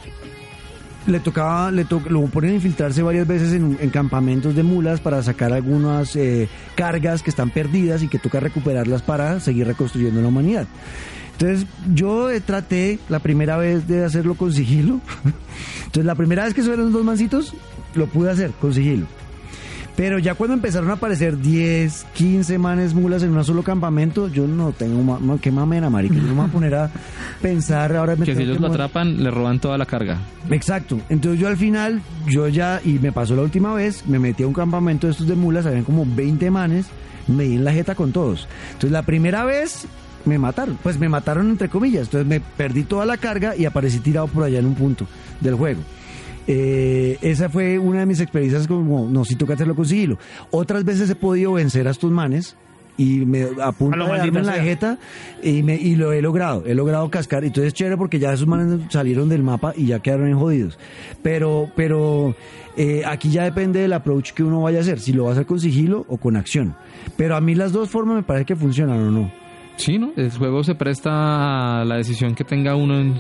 le tocaba, le to- lo ponen a infiltrarse varias veces en, en campamentos de mulas para sacar algunas eh, cargas que están perdidas y que toca recuperarlas para seguir reconstruyendo la humanidad. Entonces yo eh, traté la primera vez de hacerlo con sigilo. Entonces la primera vez que subieron los dos mancitos, lo pude hacer con sigilo. Pero ya cuando empezaron a aparecer diez, quince manes mulas en un solo campamento, yo no tengo ma- ma- qué mamera, marica. Yo no me voy a poner a pensar ahora me Que si tengo ellos que lo mover. atrapan, le roban toda la carga. Exacto. Entonces yo al final, yo ya, y me pasó la última vez, me metí a un campamento de estos de mulas, habían como veinte manes, me di en la jeta con todos. Entonces la primera vez me mataron, pues me mataron entre comillas, entonces me perdí toda la carga y aparecí tirado por allá en un punto del juego. Eh, esa fue una de mis experiencias como, no, si toca hacerlo con sigilo. Otras veces he podido vencer a estos manes y me a punto A lo de darme maldita en la sea. jeta y, me, y lo he logrado, he logrado cascar. Entonces es chévere porque ya esos manes salieron del mapa y ya quedaron en jodidos. Pero, pero eh, aquí ya depende del approach que uno vaya a hacer, si lo va a hacer con sigilo o con acción. Pero a mí las dos formas me parece que funcionan o no. Sí, ¿no? El juego se presta a la decisión que tenga uno en,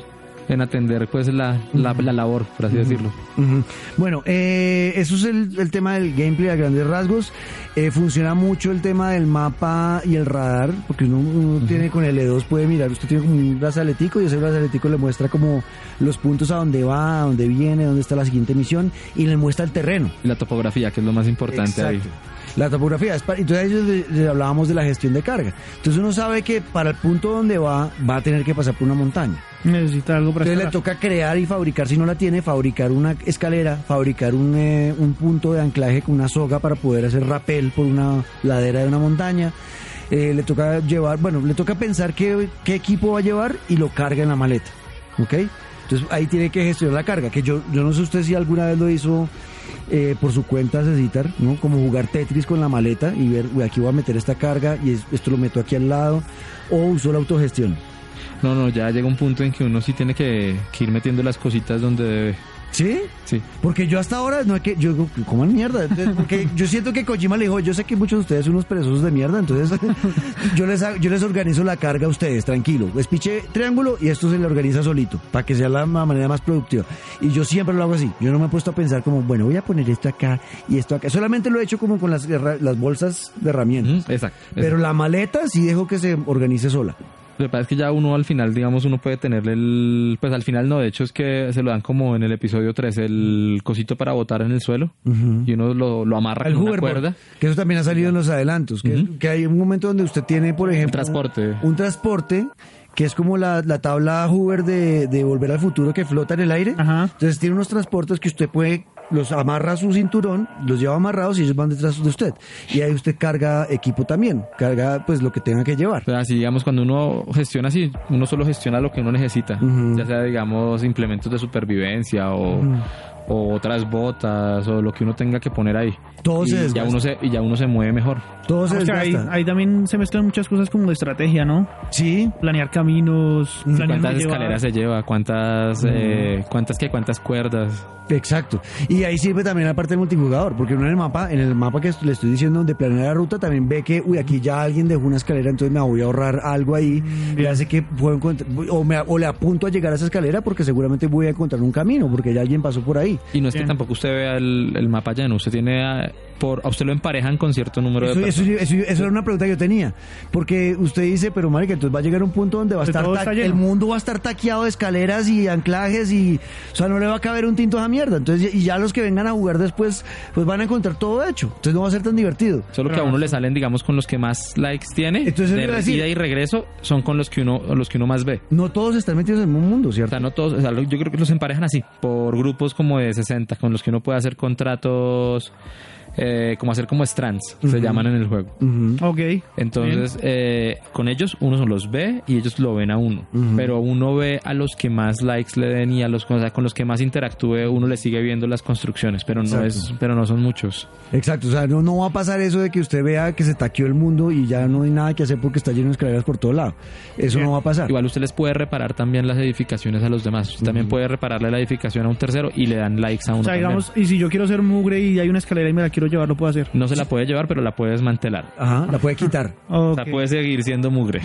en atender pues la, la, la labor, por así decirlo. Ujú. Bueno, eh, eso es el, el tema del gameplay a grandes rasgos. Eh, funciona mucho el tema del mapa y el radar, porque uno, uno uh-huh. tiene con el E dos, puede mirar, usted tiene como un brazaletico y ese brazaletico le muestra como los puntos a dónde va, a dónde viene, dónde está la siguiente misión y le muestra el terreno. Y la topografía, que es lo más importante. Exacto. Ahí. La topografía, es para, entonces ellos le, le hablábamos de la gestión de carga. Entonces uno sabe que para el punto donde va, va a tener que pasar por una montaña. Necesita algo para Entonces escalar. le toca crear y fabricar, si no la tiene, fabricar una escalera, fabricar un, eh, un punto de anclaje con una soga para poder hacer rappel por una ladera de una montaña. Eh, le toca llevar, bueno, le toca pensar qué, qué equipo va a llevar y lo carga en la maleta, ¿ok? Entonces ahí tiene que gestionar la carga, que yo, yo no sé usted si alguna vez lo hizo eh, por su cuenta, Cecitar, ¿no? Como jugar Tetris con la maleta y ver, uy, aquí voy a meter esta carga y es, esto lo meto aquí al lado, o usó la autogestión. No, no, ya llega un punto en que uno sí tiene que, que ir metiendo las cositas donde debe. ¿Sí? Sí. Porque yo hasta ahora, no es que, yo digo, ¿cómo mierda? Porque yo siento que Kojima le dijo, yo sé que muchos de ustedes son unos perezosos de mierda, entonces yo les yo les organizo la carga a ustedes, tranquilo. Les piché triángulo y esto se le organiza solito, para que sea la manera más productiva. Y yo siempre lo hago así. Yo no me he puesto a pensar como, bueno, voy a poner esto acá y esto acá. Solamente lo he hecho como con las, las bolsas de herramientas. Mm, exacto. Pero exacto. la maleta sí dejo que se organice sola. Lo que pasa es que ya uno al final, digamos, uno puede tenerle el... Pues al final no, de hecho es que se lo dan como en el episodio tres, el cosito para botar en el suelo. Uh-huh. Y uno lo, lo amarra el con una cuerda. Que eso también ha salido en los adelantos. Que, uh-huh. que hay un momento donde usted tiene, por ejemplo... Un transporte. Un, un transporte que es como la, la tabla Hoover de, de Volver al Futuro que flota en el aire. Ajá. Entonces tiene unos transportes que usted puede... Los amarra a su cinturón, los lleva amarrados y ellos van detrás de usted. Y ahí usted carga equipo también, carga pues lo que tenga que llevar. O sea, así digamos, cuando uno gestiona así, uno solo gestiona lo que uno necesita. Uh-huh. Ya sea, digamos, implementos de supervivencia o, uh-huh. o otras botas o lo que uno tenga que poner ahí. Todo y se desgasta. Ya uno se, y ya uno se mueve mejor. Todo se o sea, desgasta. ahí, ahí también se mezclan muchas cosas como de estrategia, ¿no? Sí. Planear caminos. Planear ¿Cuántas escaleras se lleva? ¿Cuántas, uh-huh. eh, cuántas, qué, cuántas cuerdas? Exacto. Y ahí sirve también la parte del multijugador, porque uno en el mapa, en el mapa que le estoy diciendo donde planea la ruta, también ve que, uy, aquí ya alguien dejó una escalera, entonces me voy a ahorrar algo ahí, mm, y hace que puedo encontrar, o, me, o le apunto a llegar a esa escalera porque seguramente voy a encontrar un camino, porque ya alguien pasó por ahí. Y no es Bien. que tampoco usted vea el, el mapa lleno, usted tiene, a, por, a usted lo emparejan con cierto número eso, de personas. Eso, eso, eso era una pregunta que yo tenía, porque usted dice, pero marica, entonces va a llegar un punto donde va a estar, ta- el mundo va a estar taqueado de escaleras y anclajes y, o sea, no le va a caber un tinto a esa mierda, entonces, y ya los que vengan a jugar después, pues van a encontrar todo hecho. Entonces no va a ser tan divertido. Solo que a uno le salen, digamos, con los que más likes tiene. Entonces, de ida y regreso son con los que uno los que uno más ve. No todos están metidos en un mundo, ¿cierto? O sea, no todos, o sea, yo creo que los emparejan así, por grupos como de sesenta, con los que uno puede hacer contratos, eh, como hacer como strands, uh-huh. se llaman en el juego. Uh-huh. Ok. Entonces, eh, con ellos uno los ve y ellos lo ven a uno. Uh-huh. Pero uno ve a los que más likes le den y a los, o sea, con los que más interactúe, uno le sigue viendo las construcciones, pero no es, pero no son muchos. Exacto, o sea, no, no va a pasar eso de que usted vea que se taqueó el mundo y ya no hay nada que hacer porque está lleno de escaleras por todo lado. Eso Bien. no va a pasar. Igual usted les puede reparar también las edificaciones a los demás. Usted uh-huh. también puede repararle la edificación a un tercero y le dan likes a uno. O sea, también. digamos, y si yo quiero ser mugre y hay una escalera y me la quiero llevar, ¿lo puedo hacer? No se la puede llevar, pero la puede desmantelar. Ajá, la puede quitar. Okay. O sea, puede seguir siendo mugre.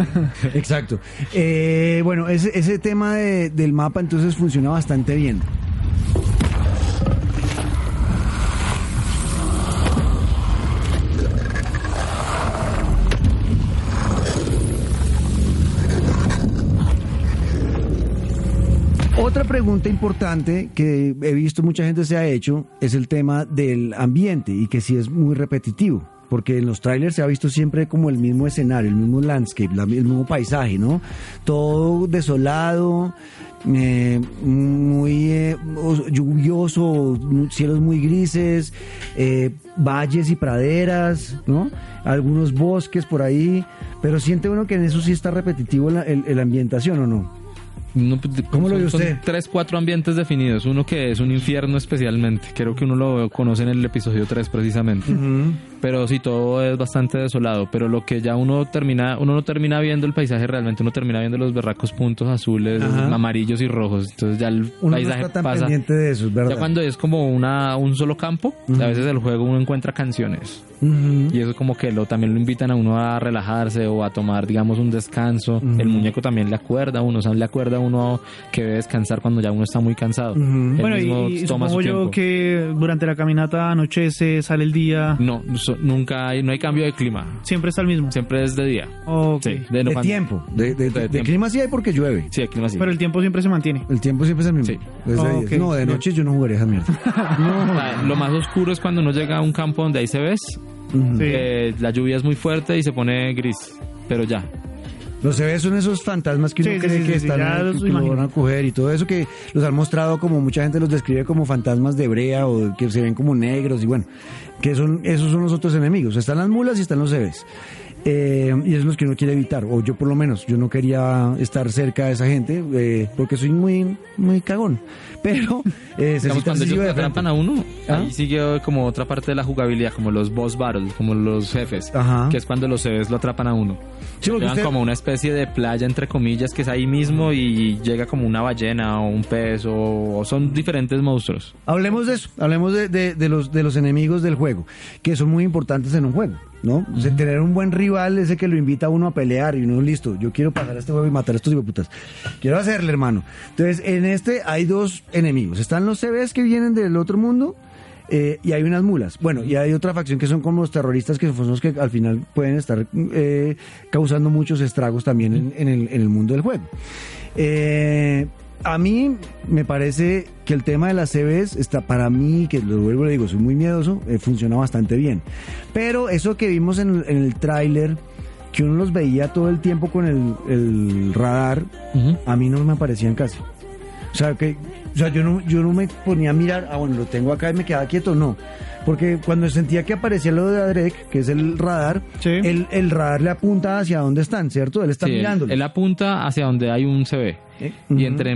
Exacto. Eh, bueno, ese, ese tema de, del mapa entonces funciona bastante bien. Otra pregunta importante que he visto mucha gente se ha hecho es el tema del ambiente y que sí es muy repetitivo, porque en los trailers se ha visto siempre como el mismo escenario, el mismo landscape, la, el mismo paisaje, ¿no? Todo desolado, eh, muy eh, lluvioso, cielos muy grises, eh, valles y praderas, ¿no? Algunos bosques por ahí, pero siente uno que en eso sí está repetitivo la el, el ambientación, ¿o no? No, ¿Cómo lo ve usted? Son tres, cuatro ambientes definidos. Uno que es un infierno especialmente. Creo que uno lo conoce en el episodio tres precisamente. Uh-huh. Pero sí, todo es bastante desolado. Pero lo que ya uno termina, uno no termina viendo el paisaje realmente. Uno termina viendo los berracos puntos azules, uh-huh. amarillos y rojos. Entonces ya el uno paisaje no está tan pasa. pendiente de eso, es verdad. Ya cuando es como una un solo campo, uh-huh. a veces el juego uno encuentra canciones. Uh-huh. Y eso como que lo también lo invitan a uno a relajarse o a tomar, digamos, un descanso. Uh-huh. El muñeco también le acuerda a uno, o sea, le acuerda a uno uno que debe descansar cuando ya uno está muy cansado. Ujú. Él Bueno, mismo y, y toma supongo su yo tiempo. que durante la caminata anochece, sale el día, No, so- nunca hay, no hay cambio de clima. siempre está el mismo. Siempre es de día. Ok. Sí, de, no De cuando- tiempo. De, de- De de tiempo. clima sí hay porque llueve. Sí, de clima sí. Pero el tiempo siempre se mantiene. El tiempo siempre es el mismo. Sí. Es de Oh, días. ok. No, de noche yo no jugaré esa mierda. Ah, Lo más oscuro es cuando uno llega a un campo donde hay C Vs, Ujú. Sí. eh, la lluvia es muy fuerte y se pone gris, pero ya. Los C V son esos fantasmas que uno Sí, sí, cree sí, que sí, están ya ahí, los que lo imagino. van a coger y todo eso que los han mostrado como mucha gente los describe como fantasmas de brea o que se ven como negros y bueno, que son esos son los otros enemigos. Están las mulas y están los C Vs. Eh, y esos son los que uno quiere evitar, o yo por lo menos, yo no quería estar cerca de esa gente eh, porque soy muy muy cagón, pero eh, se Digamos, cita cuando sencillo ellos de atrapan frente. a uno, ¿Ah? ahí sigue como otra parte de la jugabilidad, como los boss battles, como los jefes, Ajá. que es cuando los C Vs lo atrapan a uno. Sí, porque Llegan usted- como una especie de playa, entre comillas, que es ahí mismo y llega como una ballena o un pez o, o son diferentes monstruos. Hablemos de eso, hablemos de, de- de los, de los enemigos del juego, que son muy importantes en un juego, ¿no? O sea, tener un buen rival, ese que lo invita a uno a pelear y uno, listo, yo quiero pasar a este juego y matar a estos hijueputas. Quiero hacerle, hermano. Entonces, en este hay dos enemigos. Están los C Vs que vienen del otro mundo eh, y hay unas mulas. Bueno, y hay otra facción que son como los terroristas, que son los que al final pueden estar eh, causando muchos estragos también en, en el, en el mundo del juego. Eh, a mí me parece que el tema de las C Vs está para mí, que lo vuelvo y le digo, soy muy miedoso, eh, funciona bastante bien. Pero eso que vimos en, el- en el tráiler, que uno los veía todo el tiempo con el, el radar, a mí no me aparecían casi. O sea, que, o sea yo, no, yo no me ponía a mirar, ah, bueno, lo tengo acá y me quedaba quieto, no. Porque cuando sentía que aparecía lo de Adrek, que es el radar, Sí. el, el radar le apunta hacia dónde están, ¿cierto? Él está Sí, él, mirándolo. él apunta hacia donde hay un C V. Eh, Y ujú. entre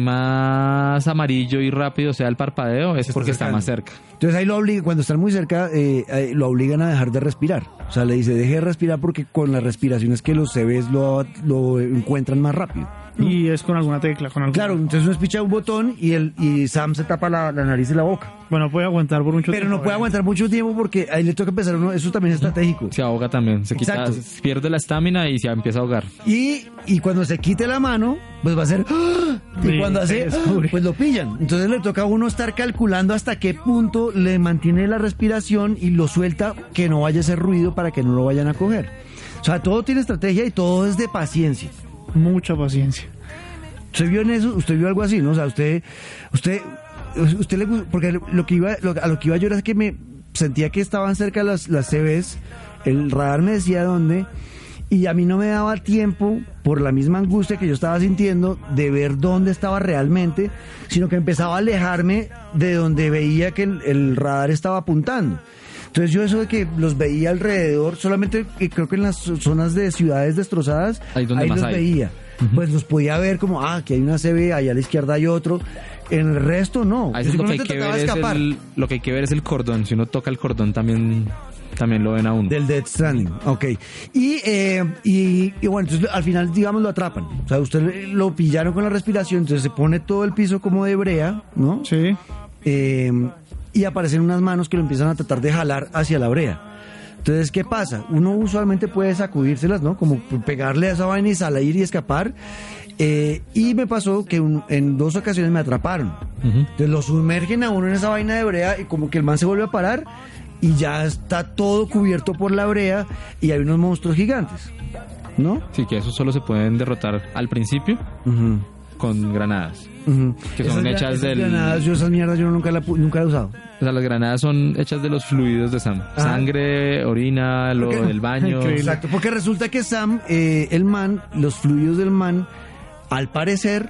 más amarillo y rápido sea el parpadeo, es Se está porque está acercando. más cerca. Entonces ahí lo obliga, cuando están muy cerca, eh, eh, lo obligan a dejar de respirar. O sea, le dice, deje de respirar porque con la respiración es que los C Vs lo, lo encuentran más rápido. Y es con alguna tecla, con alguna... Claro, entonces uno espicha un botón y el y Sam se tapa la, la nariz y la boca. Bueno, puede aguantar por mucho Pero tiempo. no puede ¿eh? aguantar mucho tiempo porque ahí le toca empezar uno, eso también es estratégico. Se ahoga también, se quita, Exacto. pierde la estamina y se empieza a ahogar. Y, y cuando se quite la mano, pues va a ser... ¡ah! Y Sí, cuando hace... se ¡ah! descubre. Pues lo pillan. Entonces le toca a uno estar calculando hasta qué punto le mantiene la respiración y lo suelta que no vaya a hacer ruido para que no lo vayan a coger. O sea, todo tiene estrategia y todo es de paciencia. Mucha paciencia. ¿Usted vio en eso? ¿Usted vio algo así, no? O sea, usted... usted usted le gu- porque lo que iba lo- a lo que iba yo era que me sentía que estaban cerca las las C Vs, el radar me decía dónde y a mí no me daba tiempo por la misma angustia que yo estaba sintiendo de ver dónde estaba realmente, sino que empezaba a alejarme de donde veía que el, el radar estaba apuntando. Entonces yo eso de que los veía alrededor, solamente que creo que en las zonas de ciudades destrozadas, Ahí donde más los hay. veía. Pues los podía ver como, ah, aquí hay una C V, allá a la izquierda hay otro. En el resto no. A Yo veces lo que, hay simplemente que trataba ver de es escapar el, lo que hay que ver es el cordón. Si uno toca el cordón también, también lo ven a uno. del Death Stranding. Ok. Y, eh, y, y bueno, entonces al final, digamos, lo atrapan. O sea, usted lo pillaron con la respiración, entonces se pone todo el piso como de brea, ¿no? Sí. Eh, y aparecen unas manos que lo empiezan a tratar de jalar hacia la brea. Entonces, ¿qué pasa? Uno usualmente puede sacudírselas, ¿no? Como pegarle a esa vaina y salir y escapar. Eh, y me pasó que un- en dos ocasiones me atraparon. Ujú. Entonces lo sumergen a uno en esa vaina de brea y como que el man se vuelve a parar y ya está todo cubierto por la brea y hay unos monstruos gigantes, ¿no? Sí, que esos solo se pueden derrotar al principio Ujú, con granadas. ujú. Que son Esas gra- hechas esas del- granadas, yo esas mierdas yo nunca la pu- nunca la he usado. O sea, las granadas son hechas de los fluidos de Sam. Sangre, orina, lo Porque- del baño. Increíble. Exacto, porque resulta que Sam, eh, el man, los fluidos del man, al parecer,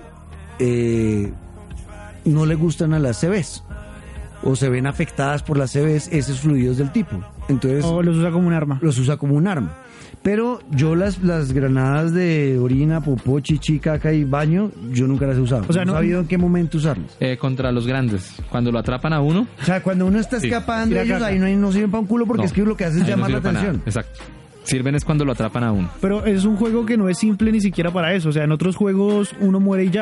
eh, no le gustan a las C Vs. O se ven afectadas por las C Vs esos fluidos del tipo. Entonces O los usa como un arma. los usa como un arma. Pero yo las, las granadas de orina, popó, chichi, caca y baño, yo nunca las he usado. O sea, no he no- sabido en qué momento usarlas. Eh, contra los grandes. Cuando lo atrapan a uno, O sea, cuando uno está Sí. escapando, Tira ellos caca. ahí no, hay- no sirven para un culo porque no. es que lo que hace es Ahí no llamar la sirve para nada. atención. Exacto. Sirven es cuando lo atrapan a uno. Pero es un juego que no es simple ni siquiera para eso. O sea, en otros juegos uno muere y ya.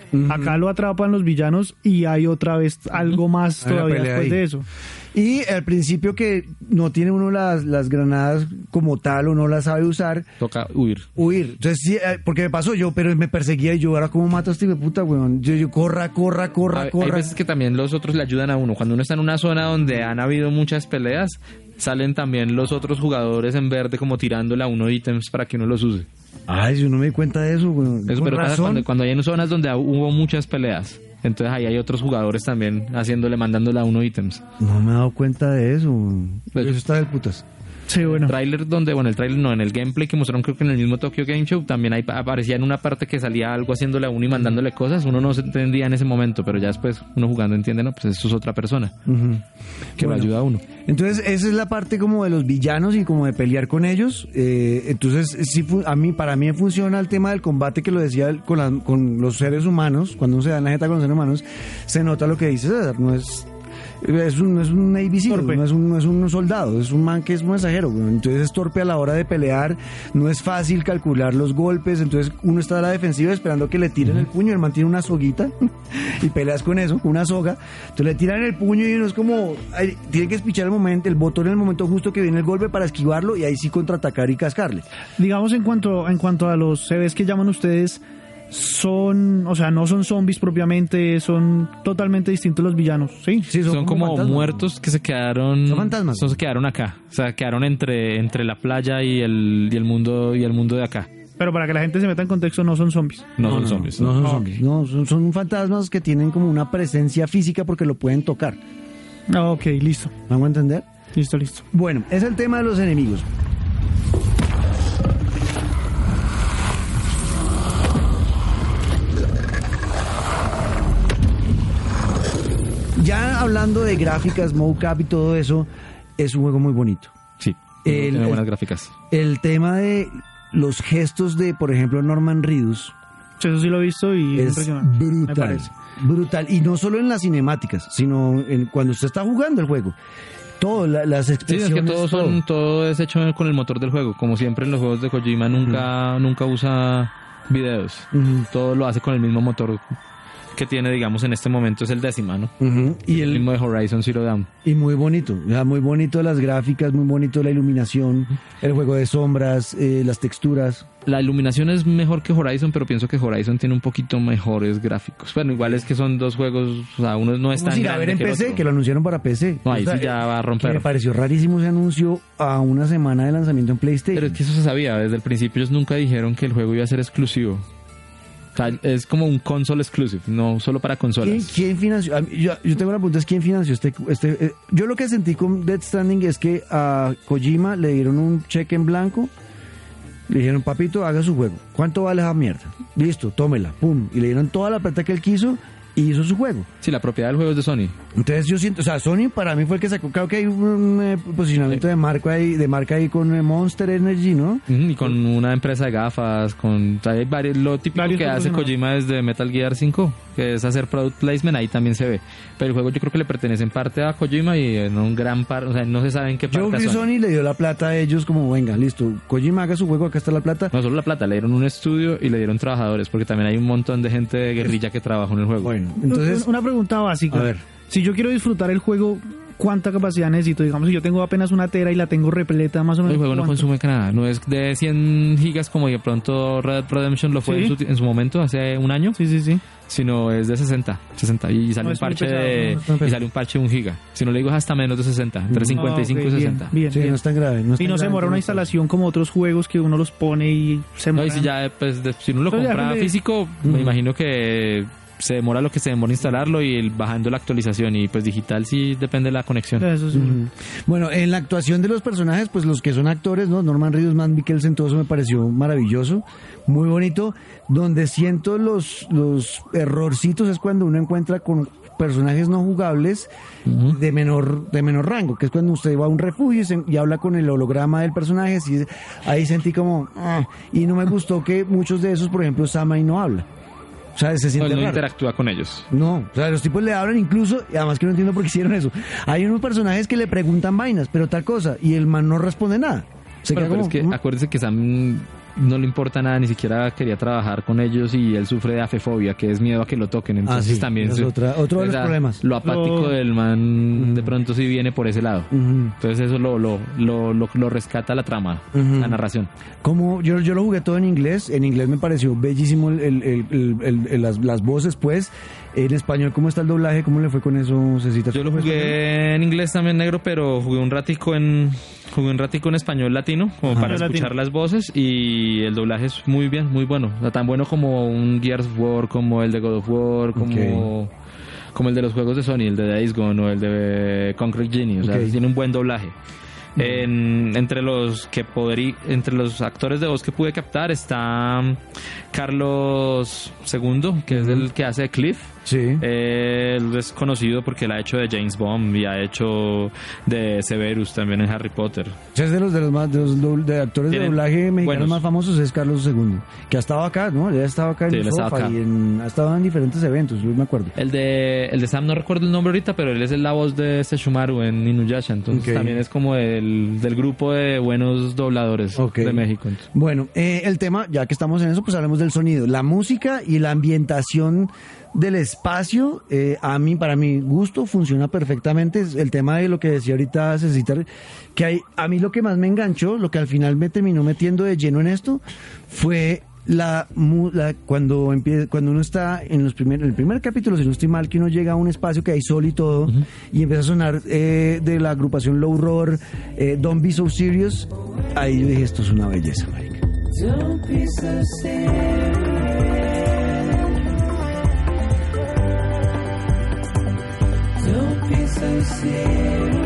Ujú. Acá lo atrapan los villanos y hay otra vez algo más Hay una todavía pelea después ahí. de eso. Y al principio que no tiene uno las, las granadas como tal o no las sabe usar, Toca huir. huir. Entonces, sí, eh, porque me pasó yo, pero me perseguía y yo, ahora cómo mato a este hijo de puta, weón. Yo, yo, corra, corra, corra, Hay, hay corra. veces que también los otros le ayudan a uno. Cuando uno está en una zona donde han habido muchas peleas, salen también los otros jugadores en verde como tirándole a uno ítems para que uno los use. Ay, yo no me di cuenta de eso, weón. Eso, Con pero pasa razón. cuando, cuando hay en zonas donde hubo muchas peleas. Entonces ahí hay otros jugadores también haciéndole, mandándole a uno ítems. No me he dado cuenta de eso, weón. Pues- Eso está del putas. Sí, bueno. Trailer donde, bueno, el trailer no, en el gameplay que mostraron creo que en el mismo Tokyo Game Show también ahí pa- aparecía en una parte que salía algo haciéndole a uno y mandándole cosas. Uno no se entendía en ese momento, pero ya después uno jugando entiende, no, pues eso es otra persona Ujú. que Bueno. lo ayuda a uno. Entonces, esa es la parte como de los villanos y como de pelear con ellos. Eh, entonces, sí, fu- a mí, para mí funciona el tema del combate que lo decía el- con, la- con los seres humanos. Cuando uno se da en la jeta con los seres humanos, se nota lo que dice César. No es, es un, no es un Navy Seal, Torpe. no es un, no es un soldado, es un man que es un mensajero. Güey. Entonces, es torpe a la hora de pelear. No es fácil calcular los golpes. Entonces, uno está a la defensiva esperando que le tiren el puño. El man tiene una soguita y peleas con eso, con una soga. Entonces, le tiran el puño y uno es como. Ay, tiene que espichar el momento, el botón en el momento justo que viene el golpe para esquivarlo y ahí sí contraatacar y cascarle. Digamos en cuanto en cuanto a los C Vs que llaman ustedes, son, o sea, no son zombies propiamente, son totalmente distintos los villanos, ¿sí? Sí, Son, como fantasmas. muertos que se quedaron. Son fantasmas. son- se quedaron acá. O sea, quedaron entre, entre la playa y el, y el mundo y el mundo de acá. Pero para que la gente se meta en contexto, no son zombies. No, son zombies. No, ¿no? son Ah, zombies. No, son, son fantasmas que tienen como una presencia física porque lo pueden tocar. Ah, ok, listo, ¿Vamos a entender? listo, listo. Bueno, es el tema de los enemigos. Ya hablando de gráficas, mocap y todo eso, es un juego muy bonito. Sí. El- tiene buenas el- gráficas. El tema de los gestos de, por ejemplo, Norman Reedus Sí, eso sí lo he visto y es, es impresionante. Me brutal. parece. Brutal. Y no solo en las cinemáticas, sino en, cuando usted está jugando el juego. Todo, la- las Sí, expresiones. es que todo, son, todo es hecho con el motor del juego. Como siempre en los juegos de Kojima nunca, nunca usa videos. Ujú. Todo lo hace con el mismo motor que tiene, digamos, en este momento es el décima, ¿no? Ujú. Y El el, mismo de Horizon Zero Dawn. y muy bonito, ya, muy bonito las gráficas, muy bonito la iluminación, el juego de sombras, eh, las texturas. La iluminación es mejor que Horizon, pero pienso que Horizon tiene un poquito mejores gráficos. Bueno, igual es que son dos juegos, o sea, uno no es Vamos tan a ir a grande ver en que el P C, otro. que lo anunciaron para P C. No, ahí O sea, sí ya va a que romper. me pareció rarísimo ese anuncio a una semana de lanzamiento en PlayStation. Pero es que eso se sabía, desde el principio ellos nunca dijeron que el juego iba a ser exclusivo. O sea, es como un console exclusive, no solo para ¿Quién, consolas. quién financió? A mí- Yo, yo tengo una pregunta, es quién financió este, este eh, yo lo que sentí con Death Stranding es que a Kojima le dieron un cheque en blanco, le dijeron, papito, haga su juego. ¿Cuánto vale esa mierda? Listo, tómela, pum. Y le dieron toda la plata que él quiso y hizo su juego. Sí, la propiedad del juego es de Sony. Entonces yo siento, o sea, Sony para mí fue el que sacó, creo que hay un eh, posicionamiento de marca ahí, de marca ahí con eh, Monster Energy, ¿no? Ujú, Y con una empresa de gafas, con o sea, hay varios, lo típico Varios que hace patrocinadores. Kojima desde Metal Gear cinco, que es hacer product placement, ahí también se ve. Pero el juego yo creo que le pertenece en parte a Kojima y en un gran par, o sea, no se sabe en qué Yo parte vi a Sony. Sony le dio la plata a ellos como, venga, listo, Kojima haga su juego, acá está la plata. No solo la plata, le dieron un estudio y le dieron trabajadores, porque también hay un montón de gente de guerrilla que trabajó en el juego. Bueno, entonces, Una pregunta básica. a ver. Si yo quiero disfrutar el juego, ¿cuánta capacidad necesito? Digamos, si yo tengo apenas una tera y la tengo repleta, más o menos. El juego no ¿cuánto? consume nada, no es de cien gigas como de pronto Red Dead Redemption lo fue Sí. en, su, en su momento, hace un año, Sí, sí, sí. sino es de sesenta, sesenta y sale No un es muy parche pesado, de no es tan y pesado. sale un parche de un giga. Si no le digo es hasta menos de sesenta, entre cincuenta y cinco Ah, ok, y bien, sesenta. Bien, Sí, bien. no es tan grave. No es Y tan no se grave, demora una no. instalación como otros juegos que uno los pone y se No, demora. y si ya pues de- si uno lo Pero ya compra le- físico, me imagino que se demora lo que se demora instalarlo y el- bajando la actualización, y pues digital sí depende de la conexión. Eso sí. Ujú. Bueno, en la actuación de los personajes, pues los que son actores, ¿no? Norman Reedus, Matt Mikkelsen, todo eso me pareció maravilloso, muy bonito. Donde siento los, los errorcitos es cuando uno encuentra con personajes no jugables de menor de menor rango, que es cuando usted va a un refugio y, se- y habla con el holograma del personaje, así, ahí sentí como... ah, y no me gustó que muchos de esos, por ejemplo, Samai no habla. O sea, se No, siente él no raro. interactúa con ellos. No, o sea, los tipos le hablan incluso, y además que no entiendo por qué hicieron eso. Hay unos personajes que le preguntan vainas, pero tal cosa, y el man no responde nada. Se Bueno, queda pero como, es que "Mm". acuérdense que Sam no le importa nada, ni siquiera quería trabajar con ellos y él sufre de afefobia, que es miedo a que lo toquen. Entonces Ah, sí, también es se- otra- otro de los o sea, problemas. Lo apático Lo- del man de pronto sí viene por ese lado. Ujú. Entonces eso lo, lo, lo, lo, lo rescata la trama, Ujú. la narración. Como yo, yo lo jugué todo en inglés, en inglés me pareció bellísimo el, el- el- el- el- el- las, las voces, pues. En español, ¿cómo está el doblaje? ¿Cómo le fue con eso, Cecita? Yo lo ¿Fue español? jugué en inglés también negro, pero jugué un ratico en jugué un ratico en español latino, como Ajá. para Latino. escuchar las voces, y el doblaje es muy bien, muy bueno. O sea, tan bueno como un Gears of War, como el de God of War, como, como el de los juegos de Sony, el de Days Gone o el de Concrete Genie. O sea, Ok. tiene un buen doblaje. En- entre los que podrí- entre los actores de voz que pude captar está Carlos segundo, que es el que hace de Cliff. Sí. Él es conocido porque él ha hecho de James Bond y ha hecho de Severus también en Harry Potter. O sea, es de los de los más de, los do- de actores de Tienen doblaje mexicanos buenos. más famosos es Carlos segundo, que ha estado acá, ¿no? Él ha estado acá en Sí, el él ha estado sofá acá. y en- ha estado en diferentes eventos, yo me acuerdo. El de el de Sam no recuerdo el nombre ahorita, pero él es la voz de Sesshomaru en Inuyasha, entonces Ok. también es como del, del grupo de buenos dobladores Ok. de México. Entonces, Bueno, eh, el tema, ya que estamos en eso, pues hablemos del sonido. La música y la ambientación del espacio, eh, a mí, para mi gusto, funciona perfectamente. Es el tema de lo que decía ahorita Cecita, que hay, a mí lo que más me enganchó, lo que al final me terminó metiendo de lleno en esto, fue la, mu- la cuando empie- cuando uno está en los primer, en el primer capítulo, si no estoy mal, que uno llega a un espacio que hay sol y todo, y empieza a sonar eh, de la agrupación Low Roar, eh, Don't Be So Serious, ahí yo dije, esto es una belleza, marica. Don't be so serious. Don't be so serious.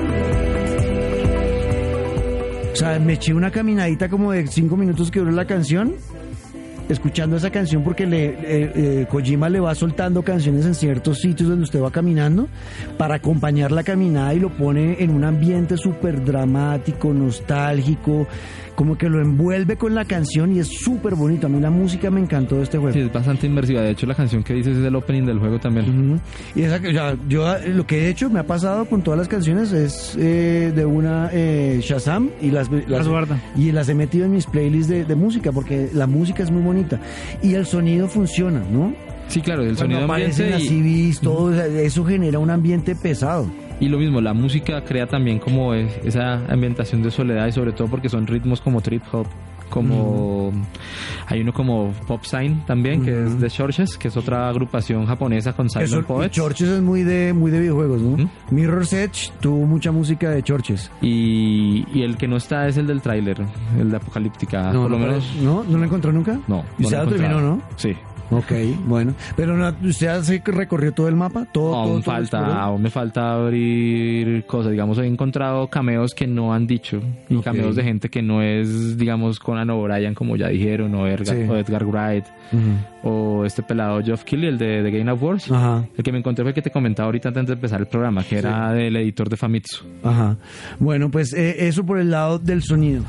O sea, me eché una caminadita como de cinco minutos que duró la canción, escuchando esa canción porque le, eh, eh, Kojima le va soltando canciones en ciertos sitios donde usted va caminando para acompañar la caminada y lo pone en un ambiente súper dramático, nostálgico, como que lo envuelve con la canción y es súper bonito. A mí la música me encantó de este juego. sí, es bastante inmersiva. De hecho, la canción que dices es el opening del juego también. Ujú. Y esa, o sea, yo eh, lo que he hecho, me ha pasado con todas las canciones es eh, de una eh, Shazam y las, Las guarda. y las he metido en mis playlists de, de música porque la música es muy bonita y el sonido funciona, ¿no? Sí, claro, el Cuando sonido aparecen ambiente las y, C Vs, todo o sea, eso genera un ambiente pesado. y lo mismo, la música crea también como es- esa ambientación de soledad, y sobre todo porque son ritmos como trip hop, como hay uno como Pop Sign también, que es de Churches, que es otra agrupación japonesa con Eso, Silent y Poets. Churches es muy de muy de videojuegos, ¿no? Ujú. Mirror's Edge tuvo mucha música de Churches. Y, y el que no está es el del tráiler, el de Apocalíptica. no, por lo no, menos. ¿no? ¿No lo encontró nunca? No. ¿Y no usted lo he lo terminó, encontrado. no? Sí. Ok, bueno. Pero no, ¿usted hace que recorrió todo el mapa? ¿Todo, todo, Aún todo falta, exploró? aún me falta abrir cosas. Digamos, he encontrado cameos que no han dicho. Y Ok. cameos de gente que no es, digamos, Conan O'Brien, como ya dijeron, o Edgar, Sí. o Edgar Wright, Ujú. o este pelado Geoff Keighley, el de, de Game of Wars. Ajá, El que me encontré fue el que te comentaba ahorita antes de empezar el programa, que era del editor de Famitsu. ajá. Bueno, pues eh, eso por el lado del sonido.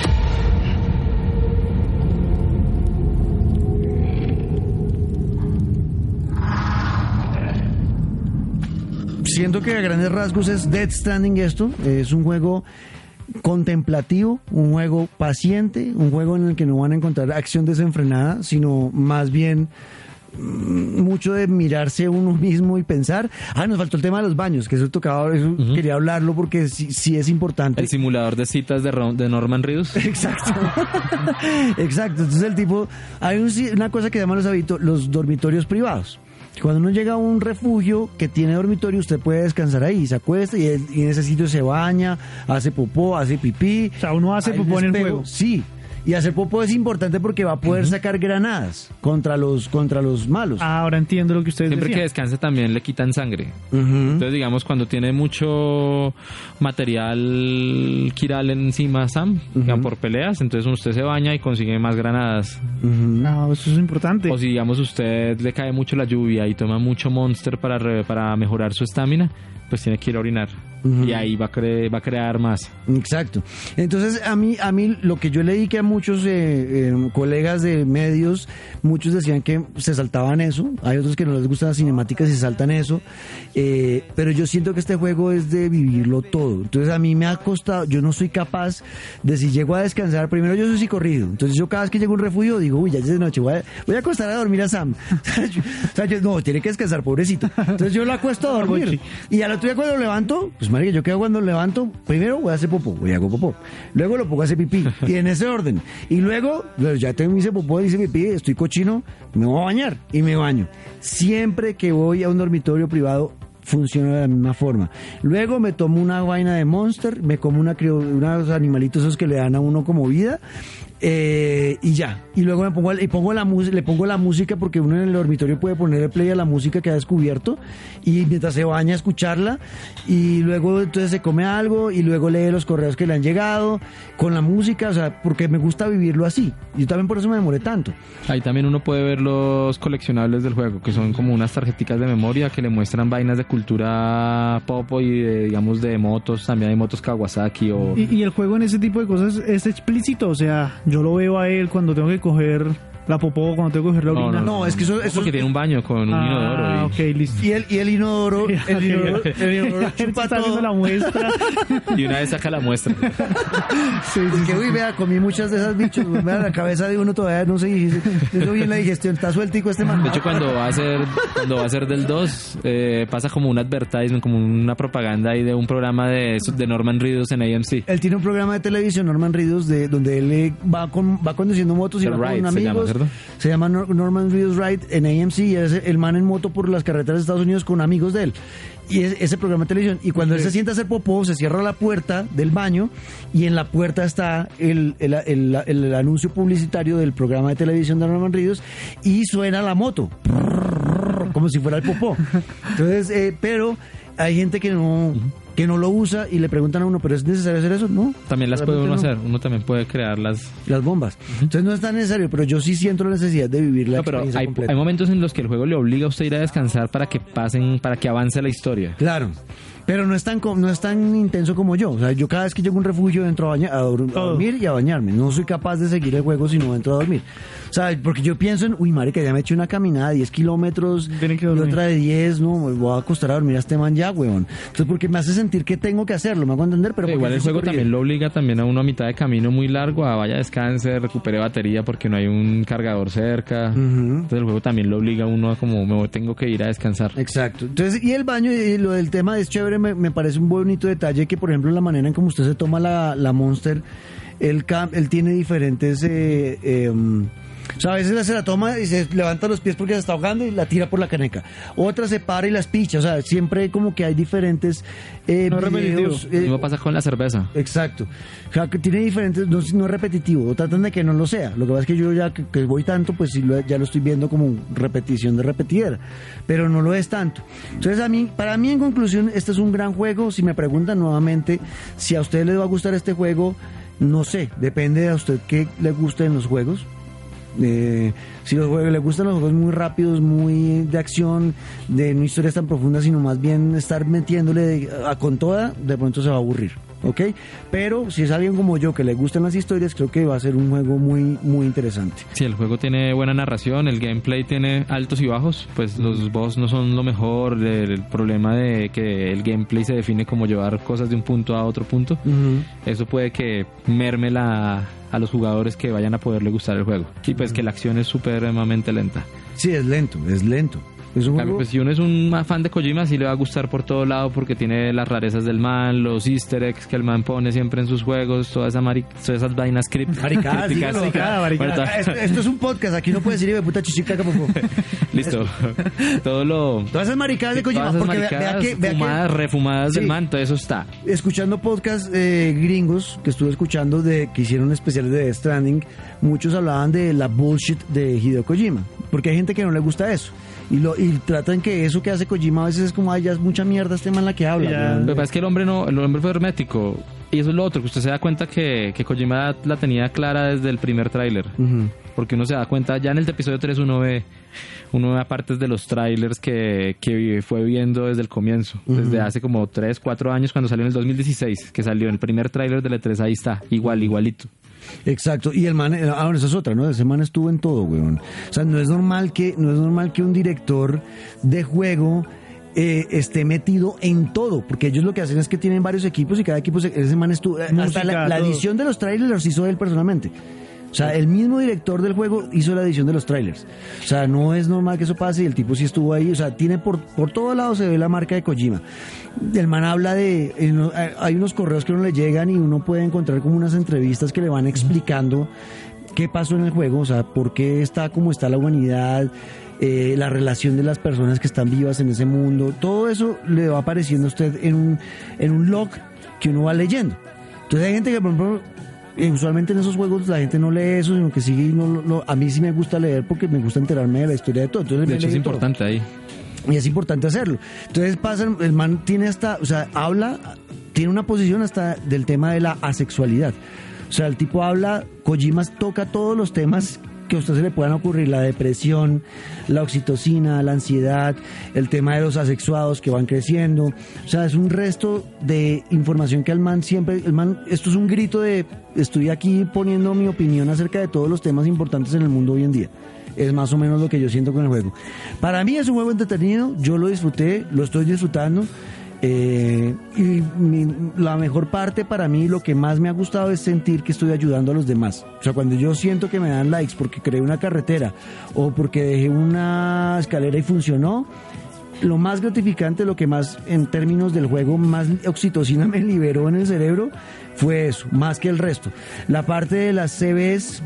Siento que a grandes rasgos es Death Stranding esto. Es un juego contemplativo, un juego paciente, un juego en el que no van a encontrar acción desenfrenada, sino más bien mm, mucho de mirarse uno mismo y pensar. Ah, nos faltó el tema de los baños, que eso tocaba, eso quería hablarlo porque sí, sí es importante. El simulador de citas de, Ro- de Norman Reedus. Exacto. Exacto. Entonces el tipo, hay un- una cosa que llaman los, habito- los dormitorios privados. Cuando uno llega a un refugio que tiene dormitorio, usted puede descansar ahí, se acuesta y, y en ese sitio se baña, hace popó, hace pipí. O sea, uno hace Hay popó en el despegue. juego. Sí. Y hacer popó es importante porque va a poder sacar granadas contra los contra los malos. Ahora entiendo lo que ustedes Siempre que decían. descanse también le quitan sangre. Ujú. Entonces, digamos, cuando tiene mucho material quiral encima, Sam, digamos, por peleas, entonces usted se baña y consigue más granadas. Ujú. No, eso es importante. O si, digamos, usted le cae mucho la lluvia y toma mucho Monster para, re- para mejorar su estamina, pues tiene que ir a orinar. Ujú. Y ahí va a, cre- va a crear más. Exacto. Entonces, a mí, a mí lo que yo leí que a muchos eh, eh, colegas de medios, muchos decían que se saltaban eso, hay otros que no les gustan las cinemáticas y saltan eso, eh, pero yo siento que este juego es de vivirlo todo. Entonces, a mí me ha costado, yo no soy capaz de si llego a descansar, primero yo soy psicorrido, entonces yo cada vez que llego a un refugio digo, uy, ya es de noche, voy a, voy a acostar a dormir a Sam. O sea, yo, no, tiene que descansar, pobrecito. Entonces yo lo acuesto a dormir. Y al otro día cuando lo levanto, pues marica, yo quedo cuando levanto, primero voy a hacer popó, voy a hago popó, luego lo pongo a hacer pipí, y en ese orden, y luego, bueno, ya tengo hice popó, hice pipí, estoy cochino, me voy a bañar, y me baño. Siempre que voy a un dormitorio privado, funciona de la misma forma. Luego me tomo una vaina de Monster, me como una crio- unos animalitos esos que le dan a uno como vida, eh, y ya. Y luego me pongo y pongo la música, le pongo la música porque uno en el dormitorio puede ponerle play a la música que ha descubierto y mientras se baña escucharla y luego entonces se come algo y luego lee los correos que le han llegado con la música, o sea, porque me gusta vivirlo así. Yo también por eso me demoré tanto. Ahí también uno puede ver los coleccionables del juego, que son como unas tarjeticas de memoria que le muestran vainas de cultura pop y de, digamos de motos, también hay motos Kawasaki o... Y, y el juego en ese tipo de cosas es explícito, o sea, yo lo veo a él cuando tengo que coger la popó, cuando tengo que coger la No, orina. no, No, es que eso, eso porque tiene un baño con un inodoro. Ah, y... ok, listo. y el y el inodoro, el inodoro, el inodoro chupa Está haciendo todo. la muestra. Y una vez saca la muestra. Sí, sí, Y que, uy, vea, comí muchas de esas bichos, vea, la cabeza de uno todavía no se eso bien la digestión, está sueltico este man. De hecho, cuando va a ser, cuando va a ser del dos, eh, pasa como un advertisement, como una propaganda ahí de un programa de, de Norman Reedus en A M C. Él tiene un programa de televisión, Norman Reedus, de, donde él eh, va con, va conduciendo motos y The va con Ride se amigos. llama, ¿cierto? Se llama Nor- Norman Reedus Ride en A M C y es el man en moto por las carreteras de Estados Unidos con amigos de él. Y es, ese programa de televisión. Y cuando él se sienta a hacer popó, se cierra la puerta del baño y en la puerta está el, el, el, el, el anuncio publicitario del programa de televisión de Norman Reedus y suena la moto. Como si fuera el popó. Entonces, eh, pero hay gente que no... que no lo usa y le preguntan a uno, ¿pero es necesario hacer eso? No. También las puede uno realmente no. hacer, uno también puede crear las... Las bombas. Entonces no es tan necesario, pero yo sí siento la necesidad de vivir la No, pero experiencia hay, completa. hay momentos en los que el juego le obliga a usted a ir a descansar para que pasen, para que avance la historia. Claro. Pero no es tan co- no es tan intenso como yo. O sea, yo cada vez que llego a un refugio entro a, baña- a, dur- a Todo. dormir y a bañarme. No soy capaz de seguir el juego si no entro a dormir. O sea, porque yo pienso en, uy, marica, ya me he hecho una caminada de diez kilómetros Tiene que y dormir. otra de diez, no, me voy a acostar a dormir a este man ya, weón. Entonces, porque me hace sentir que tengo que hacerlo, me hago entender, pero Pero igual porque el soy juego corrido. también lo obliga también a uno a mitad de camino muy largo a vaya descanse, recupere batería porque no hay un cargador cerca. Ujú. Entonces el juego también lo obliga a uno a como me tengo que ir a descansar. Exacto. Entonces, y el baño y lo del tema es chévere, me, me parece un bonito detalle que, por ejemplo, la manera en como usted se toma la, la Monster, él, cam- él tiene diferentes... Eh, eh, o sea, a veces se la toma y se levanta los pies porque se está ahogando y la tira por la caneca. Otra se para y las picha. O sea, siempre como que hay diferentes eh, No es videos, repetitivo. Lo eh, mismo pasa con la cerveza. Exacto. O sea, que tiene diferentes, no, no es repetitivo, o tratan de que no lo sea. Lo que pasa es que yo ya que, que voy tanto, pues sí lo- ya lo estoy viendo como repetición de repetidera, pero no lo es tanto. Entonces, a mí, para mí, en conclusión, este es un gran juego. Si me preguntan nuevamente si a usted le va a gustar este juego, no sé, depende de a usted qué le gusten los juegos. Eh, si los juegos le gustan los juegos muy rápidos, muy de acción, de no historias tan profundas, sino más bien estar metiéndole de- a, con toda, de pronto se va a aburrir, ¿ok? Pero si es alguien como yo que le gustan las historias, creo que va a ser un juego muy muy interesante. Si el juego tiene buena narración, el gameplay tiene altos y bajos, pues los boss no son lo mejor, el, el problema de que el gameplay se define como llevar cosas de un punto a otro punto, eso puede que merme la, a los jugadores que vayan a poderle gustar el juego. Y pues que la acción es supremamente lenta. Sí, es lento, es lento. Es un En cambio, juego... pues si uno es un ma- fan de Kojima, sí le va a gustar por todo lado porque tiene las rarezas del man, los easter eggs que el man pone siempre en sus juegos, todas esas, mari- todas esas vainas crípticas. Maricadas, dígalo. Maricada, maricada. Bueno, Esto, esto es un podcast, aquí no puede decir, "Hijo de puta chichica, capopó". listo. Todo lo... Todas esas maricadas de Kojima, Todas esas porque vea, vea maricadas que, vea que fumadas, refumadas Sí. del man, todo eso está. escuchando podcasts eh, gringos que estuve escuchando de que hicieron especiales de Death Stranding, muchos hablaban de la bullshit de Hideo Kojima, porque hay gente que no le gusta eso. Y lo y tratan que eso que hace Kojima a veces es como, ay, ya es mucha mierda este man la que habla. Ya. weón. Lo que pasa es que el hombre no, el hombre fue hermético. Y eso es lo otro, que usted se da cuenta que, que Kojima la tenía clara desde el primer tráiler. Ujú. porque uno se da cuenta, ya en el episodio tres uno ve uno ve partes de los trailers que, que fue viendo desde el comienzo, uh-huh. desde hace como tres, cuatro años, cuando salió en el dos mil dieciséis, que salió el primer trailer del E tres, ahí está, igual, igualito. Exacto, y el man, ahora esa es otra, ¿no? Ese man estuvo en todo, weón. O sea, no es normal que, no es normal que un director de juego eh, esté metido en todo, porque ellos lo que hacen es que tienen varios equipos y cada equipo, se, ese man estuvo, Música, hasta la, la edición de los trailers los hizo él personalmente. O sea, el mismo director del juego hizo la edición de los trailers. O sea, no es normal que eso pase y el tipo sí estuvo ahí. O sea, tiene por, por todos lados se ve la marca de Kojima. El man habla de... Hay unos correos que uno le llegan y uno puede encontrar como unas entrevistas que le van explicando qué pasó en el juego. O sea, por qué está como está la humanidad, eh, la relación de las personas que están vivas en ese mundo. Todo eso le va apareciendo a usted en un, en un log que uno va leyendo. Entonces hay gente que, por ejemplo... Eh, usualmente en esos juegos la gente no lee eso, sino que sigue y no lo, a mí sí me gusta leer porque me gusta enterarme de la historia de todo. Entonces, de hecho es importante todo. Ahí. Y es importante hacerlo. Entonces pasa, el man tiene hasta, o sea, habla, tiene una posición hasta del tema de la asexualidad. O sea, el tipo habla, Kojima toca todos los temas que a usted se le puedan ocurrir, la depresión, la oxitocina, la ansiedad, el tema de los asexuados que van creciendo. O sea, es un resto de información que al man siempre, el man, esto es un grito de, estoy aquí poniendo mi opinión acerca de todos los temas importantes en el mundo hoy en día. Es más o menos lo que yo siento con el juego. Para mí es un juego entretenido, yo lo disfruté, lo estoy disfrutando. Eh, y mi, la mejor parte para mí, lo que más me ha gustado es sentir que estoy ayudando a los demás. O sea, cuando yo siento que me dan likes porque creé una carretera o porque dejé una escalera y funcionó, lo más gratificante, lo que más en términos del juego, más oxitocina me liberó en el cerebro fue eso, más que el resto. La parte de las C Vs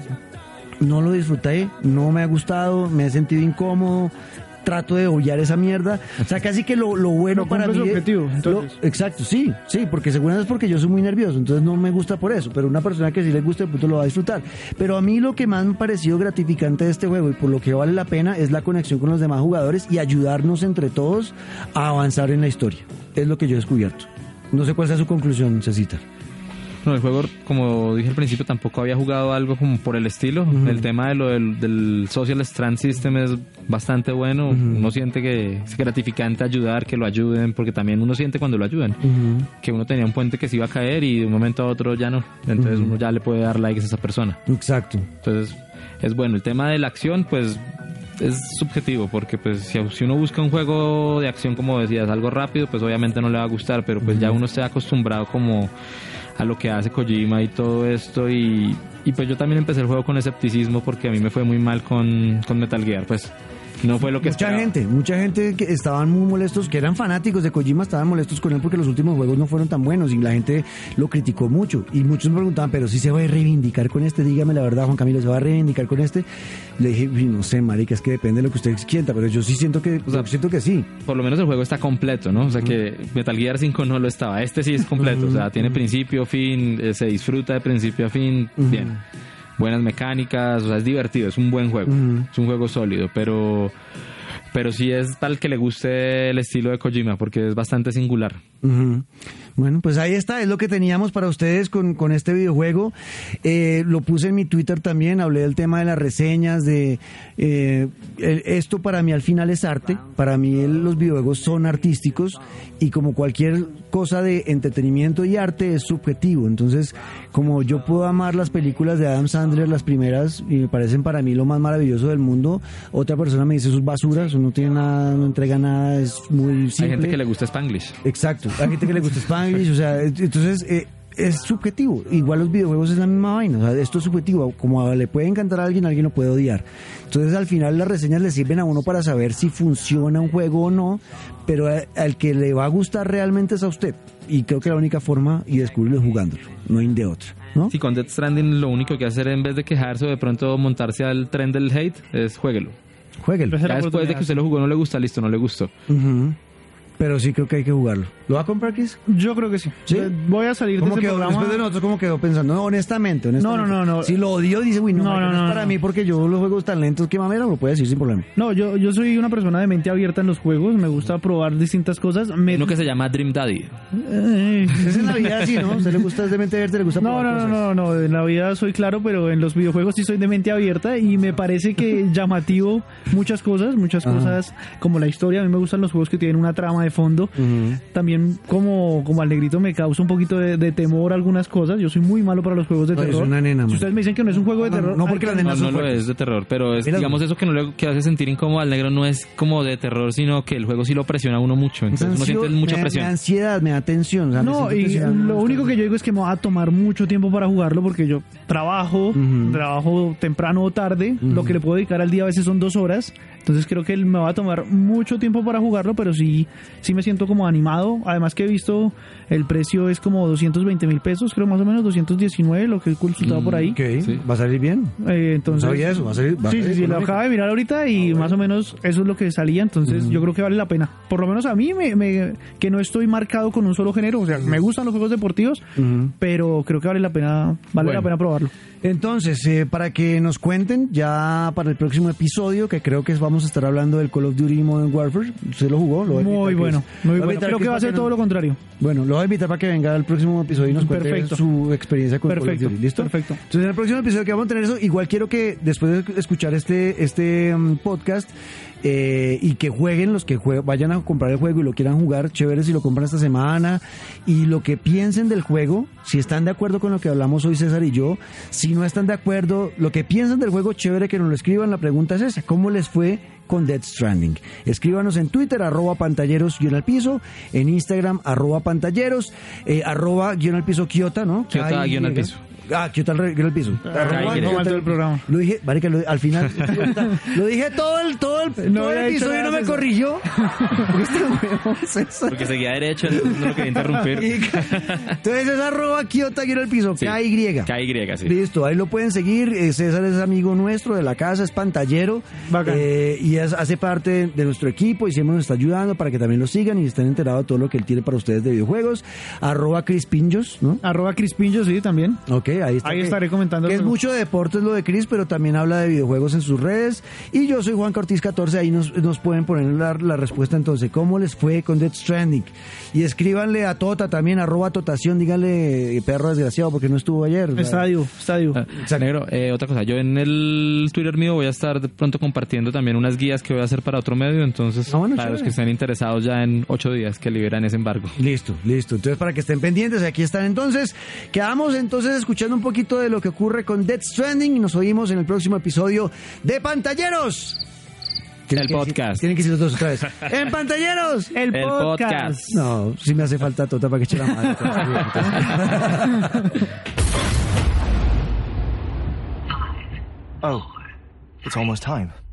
no lo disfruté, no me ha gustado, me he sentido incómodo. Trato de obviar esa mierda. O sea, casi que lo, lo bueno no para mí... objetivo, lo, exacto, sí, sí, porque seguramente es porque yo soy muy nervioso, entonces no me gusta por eso, pero una persona que sí le gusta, de pronto lo va a disfrutar. Pero a mí lo que más me ha parecido gratificante de este juego y por lo que vale la pena es la conexión con los demás jugadores y ayudarnos entre todos a avanzar en la historia. Es lo que yo he descubierto. No sé cuál sea su conclusión, Cecita. No, el juego, como dije al principio, tampoco había jugado algo como por el estilo. Uh-huh. El tema de lo del, del Social Strand System es bastante bueno. Uh-huh. Uno siente que es gratificante ayudar, que lo ayuden, porque también uno siente cuando lo ayudan. Uh-huh. Que uno tenía un puente que se iba a caer y de un momento a otro ya no. Entonces uh-huh. uno ya le puede dar likes a esa persona. Exacto. Entonces es bueno. El tema de la acción, pues... es subjetivo, porque pues si, si uno busca un juego de acción, como decías, algo rápido, pues obviamente no le va a gustar, pero pues uh-huh. ya uno está acostumbrado como a lo que hace Kojima y todo esto, y, y pues yo también empecé el juego con escepticismo porque a mí me fue muy mal con, con Metal Gear, pues no fue lo que mucha esperaba. gente, mucha gente que estaban muy molestos, que eran fanáticos de Kojima, estaban molestos con él porque los últimos juegos no fueron tan buenos y la gente lo criticó mucho y muchos me preguntaban, pero si se va a reivindicar con este, dígame la verdad, Juan Camilo, ¿se va a reivindicar con este? Le dije, no sé, marica, es que depende de lo que usted sienta, pero yo sí siento que, o sea, siento que sí. Por lo menos el juego está completo, ¿no? O sea, uh-huh. que Metal Gear cinco no lo estaba, este sí es completo, uh-huh. o sea, tiene principio, fin, eh, se disfruta de principio a fin, uh-huh. bien. Buenas mecánicas, o sea, es divertido, es un buen juego, uh-huh. es un juego sólido, pero pero sí es tal que le guste el estilo de Kojima, porque es bastante singular. Uh-huh. Bueno, pues ahí está, es lo que teníamos para ustedes con, con este videojuego. Eh, lo puse en mi Twitter también, hablé del tema de las reseñas, de eh, el, esto para mí al final es arte, para mí el, los videojuegos son artísticos y como cualquier cosa de entretenimiento y arte es subjetivo, entonces como yo puedo amar las películas de Adam Sandler, las primeras, y me parecen para mí lo más maravilloso del mundo, otra persona me dice eso es basura, eso no tiene nada, no entrega nada, es muy simple. Hay gente que le gusta Spanglish. Exacto, hay gente que le gusta Spanglish, o sea, entonces eh, es subjetivo, igual los videojuegos es la misma vaina, o sea, esto es subjetivo, como le puede encantar a alguien, alguien lo puede odiar. Entonces al final las reseñas le sirven a uno para saber si funciona un juego o no, pero al que le va a gustar realmente es a usted, y creo que la única forma y descubrirlo es jugándolo, no hay de otra, ¿no? Sí, con Death Stranding lo único que hacer en vez de quejarse o de pronto montarse al tren del hate es juéguelo. Juéguelo. Ya después de que usted lo jugó no le gusta, listo, no le gustó. Uh-huh. Pero sí creo que hay que jugarlo. ¿Lo va a comprar, Chris? Yo creo que sí. ¿Sí? Voy a salir de ¿Cómo ese quedó? programa. Después de nosotros, ¿cómo quedó pensando? No, honestamente, honestamente. No, no, no, no. Si lo odió, dice, uy, no, No, marica, no, no es no, para no. mí porque yo los juegos tan lentos, qué mamera, me lo puede decir sin problema. No, yo, yo soy una persona de mente abierta en los juegos. Me gusta probar distintas cosas. Me... Uno que se llama Dream Daddy. Eh, Es en la vida así, ¿no? ¿Usted le gusta es de mente abierta, le gusta No, probar no, no, cosas? no, no, en la vida soy claro, pero en los videojuegos sí soy de mente abierta y me parece que llamativo muchas cosas, muchas Ajá. cosas como la historia. A mí me gustan los juegos que tienen una trama de fondo. Ujú. También como, como al negrito me causa un poquito de, de temor algunas cosas. Yo soy muy malo para los juegos de No, es terror. una nena, man. Si ustedes me dicen que no es un juego de No, terror, no, porque hay las que- No, nenas no son lo fuertes. es de terror, pero es, Mira, digamos eso que no le, que hace sentir incómodo al negro no es como de terror, sino que el juego sí lo presiona a uno mucho. Entonces uno Ansio- siente mucha me da- presión. Me da ansiedad, me da tensión. o sea, me No, siento y tensionado, no me lo gusta. único que yo digo es que me va a tomar mucho tiempo para jugarlo porque yo trabajo, Ujú. trabajo temprano o tarde, lo que le puedo dedicar al día a veces son dos horas, entonces creo que me va a tomar mucho tiempo para jugarlo, pero sí, sí me siento como animado, además que he visto el precio es como doscientos veinte mil pesos, creo más o menos doscientos diecinueve, lo que he consultado por ahí. Ok, Sí. va a salir bien. Eh, entonces, No sabía eso, va a salir- va a sí, salir sí, sí, lo económico. acabo de mirar ahorita y más o menos eso es lo que salía, entonces yo creo que vale la pena. Por lo menos a mí, me, me- que no estoy marcado con un solo género, o sea, me gustan los juegos deportivos, Ujú. pero creo que vale la pena, vale Bueno. la pena probarlo. Entonces, eh, para que nos cuenten ya para el próximo episodio, que creo que vamos a estar hablando del Call of Duty Modern Warfare. ¿Usted lo jugó? Lo voy a invitar, Muy Chris. bueno, Lo muy voy a bueno. invitar, Creo Chris, que va a para ser no- todo lo contrario. Bueno, lo voy a invitar para que venga al próximo episodio y nos cuente Perfecto. su experiencia con Call Perfecto, of Duty. ¿Listo? perfecto. Entonces, en el próximo episodio que vamos a tener eso, igual quiero que después de escuchar este, este um, podcast eh, y que jueguen los que jue- vayan a comprar el juego y lo quieran jugar, chévere si lo compran esta semana, y lo que piensen del juego, si están de acuerdo con lo que hablamos hoy César y yo, si no están de acuerdo, lo que piensan del juego, chévere que nos lo escriban. La pregunta es esa: ¿cómo les fue con Death Stranding? Escríbanos en Twitter, arroba pantalleros guión al piso, en Instagram, arroba pantalleros, eh, arroba guión al piso Kiota, ¿no? Kiota K I Y. guión al piso. Ah, Kiota al re- guión al piso. Arroba Y. Kiota No, al- el programa. Lo dije, marica, lo- al final, lo dije todo el, todo el, No todo el había dicho episodio y no nada me de eso. corrigió. Este huevo, César. Porque seguía derecho, entonces no lo quería interrumpir. Entonces es arroba Kiota guión al piso, Sí. K Y. K Y, sí. Listo, ahí lo pueden seguir. eh, César es amigo nuestro de la casa, es pantallero. Bacán. eh, y es- hace parte de nuestro equipo y siempre nos está ayudando para que también lo sigan y estén enterados de todo lo que él tiene para ustedes de videojuegos. Arroba Crispinjos, ¿no? Arroba Crispinjo, sí, también. Ok, ahí está. Ahí que- estaré comentando que el es juego. mucho de deportes lo de Chris, pero también habla de videojuegos en sus redes. Y yo soy Juan Cortiz catorce, ahí nos, nos pueden poner la, la respuesta entonces. ¿Cómo les fue con Death Stranding? Y escríbanle a Tota también, arroba Totación, díganle perro desgraciado porque no estuvo ayer. Estadio, estadio. Ah, Negro, eh, otra cosa, yo en el Twitter mío voy a estar de pronto compartiendo también unas guías que voy a hacer para otro medio, entonces Ah, bueno, para los chévere. que estén interesados ya en ocho días que liberan ese embargo. Listo, listo. Entonces, para que estén pendientes, aquí están entonces. Quedamos entonces escuchando un poquito de lo que ocurre con Death Stranding y nos oímos en el próximo episodio de Pantalleros. Tienen El que decir- podcast. Tienen que decir los dos otra vez. ¡En Pantalleros! El, El podcast. podcast. No, sí me hace falta Tota para que eche la madre. Oh, it's almost time.